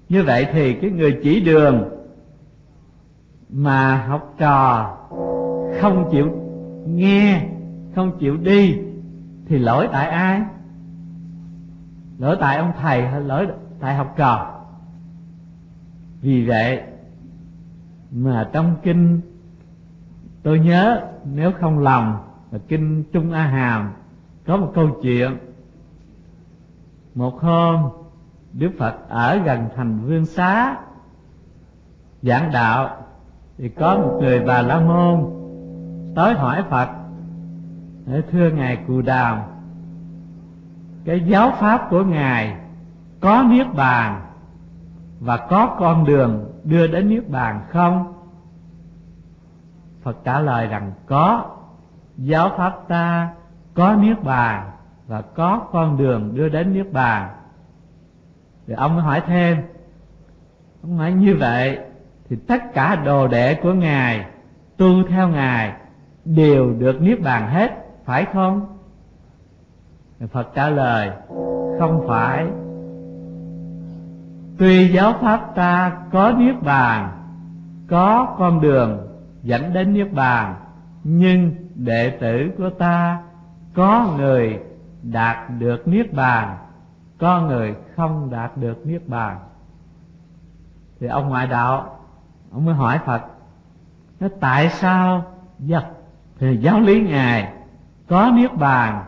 Speaker 1: Như vậy thì cái người chỉ đường mà học trò không chịu nghe, không chịu đi, thì lỗi tại ai? Lỗi tại ông thầy hay lỗi tại học trò? Vì vậy mà trong kinh, tôi nhớ nếu không lầm là kinh Trung A Hàm có một câu chuyện. Một hôm Đức Phật ở gần thành Vương Xá giảng đạo, thì có một người Bà La Môn tới hỏi Phật: thưa ngài Cù Đàm, cái giáo pháp của ngài có niết bàn và có con đường đưa đến niết bàn không? Phật trả lời rằng có, giáo pháp ta có niết bàn và có con đường đưa đến niết bàn. Rồi ông mới hỏi thêm, ông nói như vậy thì tất cả đồ đệ của ngài tu theo ngài đều được niết bàn hết, phải không? Rồi Phật trả lời không phải. Tuy giáo pháp ta có niết bàn, có con đường dẫn đến niết bàn, nhưng đệ tử của ta có người đạt được niết bàn, có người không đạt được niết bàn. Thì ông ngoại đạo ông mới hỏi Phật, nó tại sao thì giáo lý ngài có niết bàn,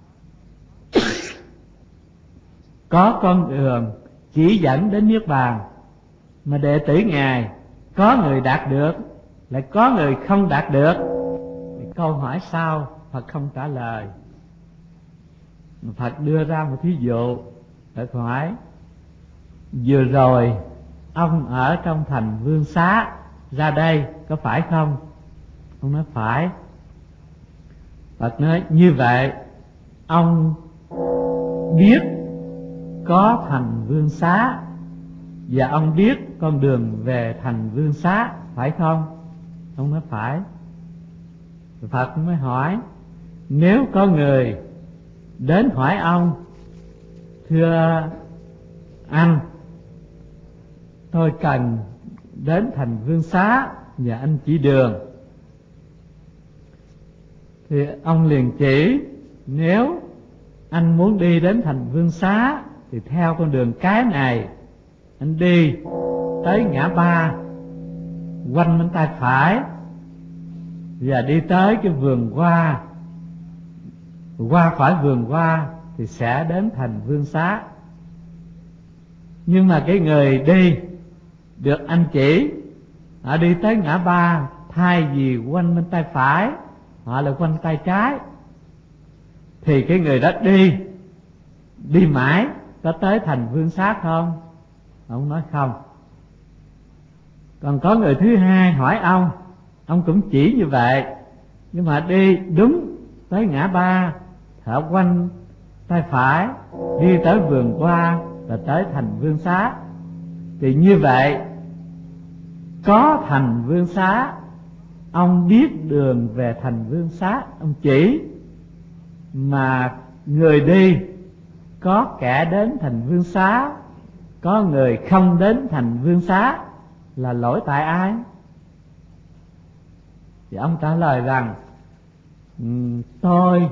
Speaker 1: có con đường chỉ dẫn đến niết bàn, mà đệ tử ngài có người đạt được lại có người không đạt được? Thì câu hỏi sau Phật không trả lời. Phật đưa ra một thí dụ. Phật hỏi, vừa rồi ông ở trong thành Vương Xá ra đây có phải không? Ông nói phải. Phật nói như vậy ông biết có thành Vương Xá và ông biết con đường về thành Vương Xá, phải không? Ông nói phải. Phật mới hỏi, nếu có người đến hỏi ông, thưa anh, tôi cần đến thành Vương Xá và anh chỉ đường, thì ông liền chỉ, nếu anh muốn đi đến thành Vương Xá thì theo con đường cái này, anh đi tới ngã ba, quanh bên tay phải và đi tới cái vườn hoa, qua khỏi vườn hoa thì sẽ đến thành Vương Xá. Nhưng mà cái người đi được anh chỉ, họ đi tới ngã ba, thay vì quanh bên tay phải họ là quanh tay trái, thì cái người đó đi mãi có tới thành Vương Xá không? Ông nói không. Còn có người thứ hai hỏi ông cũng chỉ như vậy, nhưng mà đi đúng tới ngã ba, thở quanh tay phải, đi tới vườn hoa và tới thành Vương Xá. Thì như vậy có thành Vương Xá, ông biết đường về thành Vương Xá, ông chỉ, mà người đi có kẻ đến thành Vương Xá, có người không đến thành Vương Xá, là lỗi tại ai? Thì ông trả lời rằng, tôi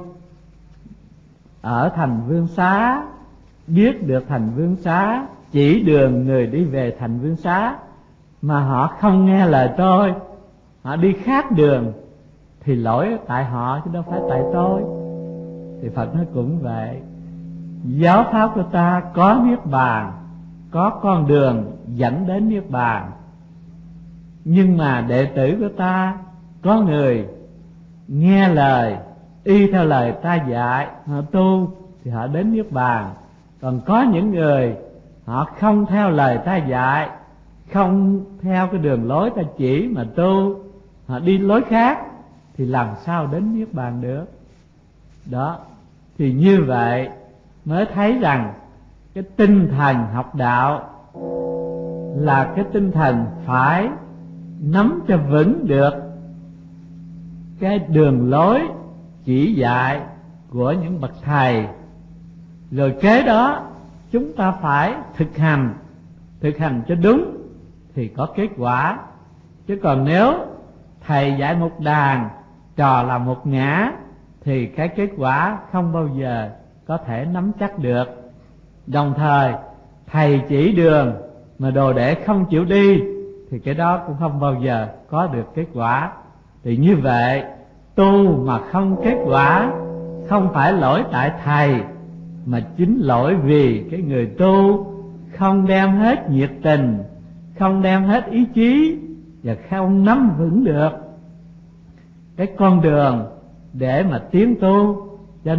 Speaker 1: ở thành Vương Xá, biết được thành Vương Xá, chỉ đường người đi về thành Vương Xá, mà họ không nghe lời tôi, họ đi khác đường, thì lỗi tại họ chứ đâu phải tại tôi. Thì Phật nói cũng vậy, giáo pháp của ta có niết bàn, có con đường dẫn đến niết bàn, nhưng mà đệ tử của ta có người nghe lời, y theo lời ta dạy, họ tu thì họ đến niết bàn. Còn có những người họ không theo lời ta dạy, không theo cái đường lối ta chỉ mà tu, họ đi lối khác, thì làm sao đến niết bàn được? Đó, thì như vậy mới thấy rằng cái tinh thần học đạo là cái tinh thần phải nắm cho vững được cái đường lối chỉ dạy của những bậc thầy, rồi kế đó chúng ta phải thực hành thực hành cho đúng thì có kết quả. Chứ còn nếu thầy dạy một đàn, trò là một ngã, thì cái kết quả không bao giờ có thể nắm chắc được. Đồng thời thầy chỉ đường mà đồ đệ không chịu đi thì cái đó cũng không bao giờ có được kết quả. Thì như vậy, tu mà không kết quả không phải lỗi tại thầy, mà chính lỗi vì cái người tu không đem hết nhiệt tình, không đem hết ý chí, và không nắm vững được cái con đường để mà tiến tu. Cho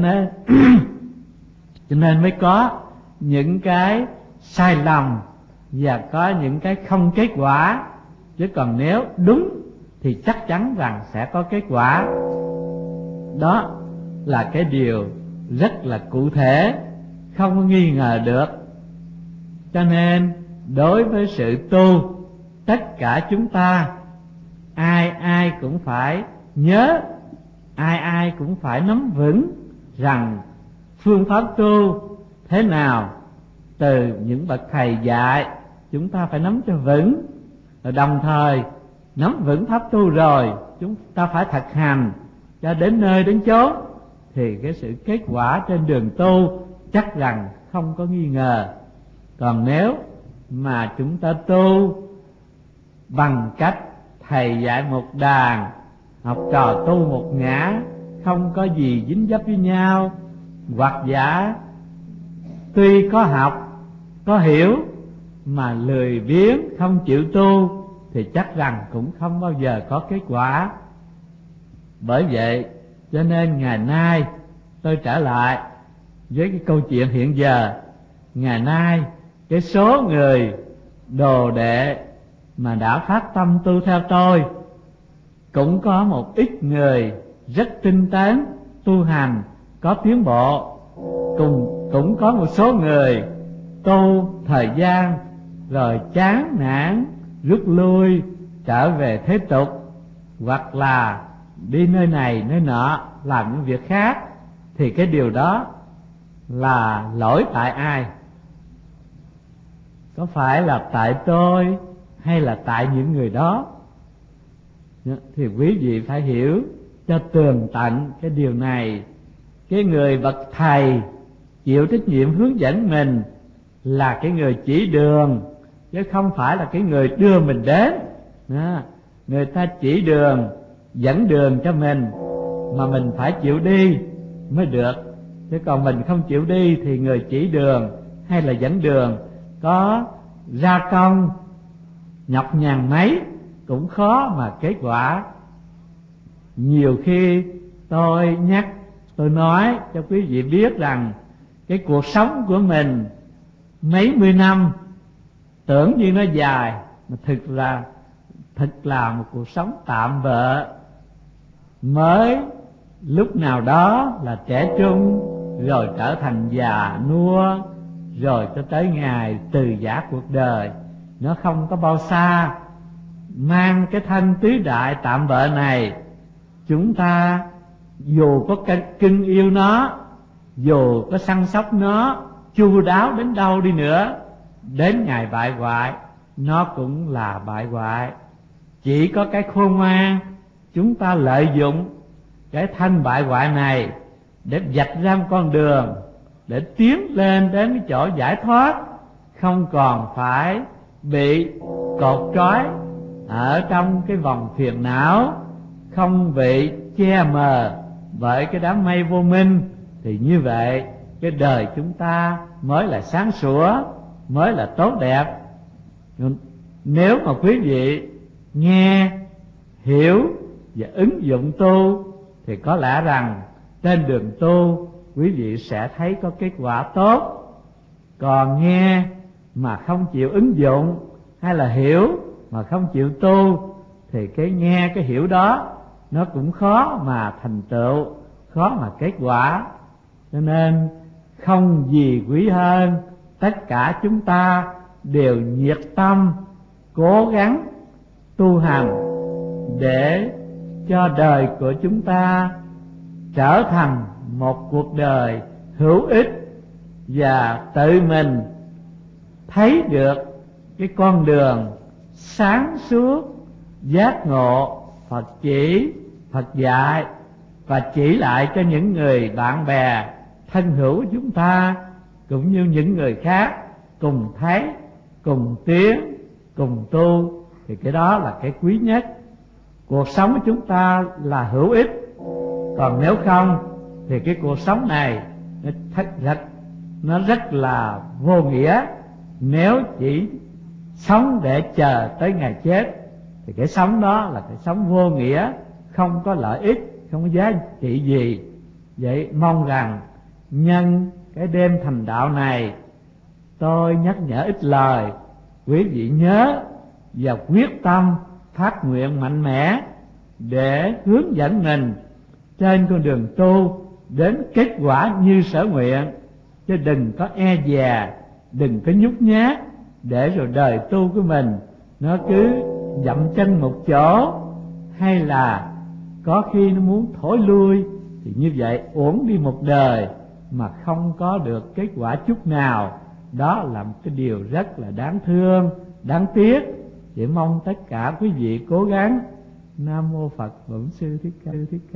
Speaker 1: nên mới có những cái sai lầm và có những cái không kết quả. Chứ còn nếu đúng thì chắc chắn rằng sẽ có kết quả. Đó là cái điều rất là cụ thể, không có nghi ngờ được. Cho nên đối với sự tu, tất cả chúng ta ai ai cũng phải nhớ, ai ai cũng phải nắm vững rằng phương pháp tu thế nào từ những bậc thầy dạy, chúng ta phải nắm cho vững. Rồi đồng thời nắm vững pháp tu rồi, chúng ta phải thực hành cho đến nơi đến chốn, thì cái sự kết quả trên đường tu chắc rằng không có nghi ngờ. Còn nếu mà chúng ta tu bằng cách thầy dạy một đàn, học trò tu một ngã, không có gì dính dấp với nhau, hoặc giả tuy có học, có hiểu mà lười biếng không chịu tu, thì chắc rằng cũng không bao giờ có kết quả. Bởi vậy cho nên ngày nay tôi trở lại với cái câu chuyện hiện giờ. Ngày nay cái số người đồ đệ mà đã phát tâm tu theo tôi, cũng có một ít người rất tinh tấn tu hành, có tiến bộ. Cũng có một số người tu thời gian rồi chán nản, rút lui trở về thế tục, hoặc là đi nơi này nơi nọ làm những việc khác. Thì cái điều đó là lỗi tại ai? Có phải là tại tôi hay là tại những người đó? Thì quý vị phải hiểu cho tường tận cái điều này. Cái người bậc thầy chịu trách nhiệm hướng dẫn mình là cái người chỉ đường, chứ không phải là cái người đưa mình đến. Người ta chỉ đường, dẫn đường cho mình, mà mình phải chịu đi mới được. Chứ còn mình không chịu đi thì người chỉ đường hay là dẫn đường có ra công nhọc nhằn mấy cũng khó mà kết quả. Nhiều khi tôi nói cho quý vị biết rằng cái cuộc sống của mình mấy mươi năm tưởng như nó dài, mà thật là một cuộc sống tạm bợ. Mới lúc nào đó là trẻ trung, rồi trở thành già nua, rồi cho tới ngày từ giã cuộc đời. Nó không có bao xa. Mang cái thân tứ đại tạm bợ này, chúng ta dù có cưng yêu nó, dù có săn sóc nó chu đáo đến đâu đi nữa, đến ngày bại hoại nó cũng là bại hoại. Chỉ có cái khôn ngoan chúng ta lợi dụng cái thân bại hoại này để vạch ra một con đường để tiến lên đến cái chỗ giải thoát, không còn phải bị cột trói ở trong cái vòng phiền não, không bị che mờ bởi cái đám mây vô minh. Thì như vậy cái đời chúng ta mới là sáng sủa, mới là tốt đẹp. Nếu mà quý vị nghe, hiểu và ứng dụng tu, thì có lẽ rằng trên đường tu quý vị sẽ thấy có kết quả tốt. Còn nghe mà không chịu ứng dụng, hay là hiểu mà không chịu tu, thì cái nghe cái hiểu đó nó cũng khó mà thành tựu, khó mà kết quả. Cho nên không gì quý hơn tất cả chúng ta đều nhiệt tâm cố gắng tu hành để cho đời của chúng ta trở thành một cuộc đời hữu ích, và tự mình thấy được cái con đường sáng suốt giác ngộ Phật chỉ, Phật dạy, và chỉ lại cho những người bạn bè thân hữu của chúng ta cũng như những người khác cùng thấy, cùng tiến, cùng tu, thì cái đó là cái quý nhất. Cuộc sống của chúng ta là hữu ích, còn nếu không thì cái cuộc sống này nó rất là vô nghĩa. Nếu chỉ sống để chờ tới ngày chết thì cái sống đó là cái sống vô nghĩa, không có lợi ích, không có giá trị gì. Vậy mong rằng nhân cái đêm thành đạo này, tôi nhắc nhở ít lời, quý vị nhớ và quyết tâm phát nguyện mạnh mẽ để hướng dẫn mình trên con đường tu đến kết quả như sở nguyện, chứ đừng có e dè, đừng có nhút nhát, để rồi đời tu của mình nó cứ dậm chân một chỗ, hay là có khi nó muốn thổi lui, thì như vậy uổng đi một đời mà không có được kết quả chút nào. Đó là một cái điều rất là đáng thương, đáng tiếc. Chỉ mong tất cả quý vị cố gắng. Nam mô Phật Bổn Sư Thích Ca.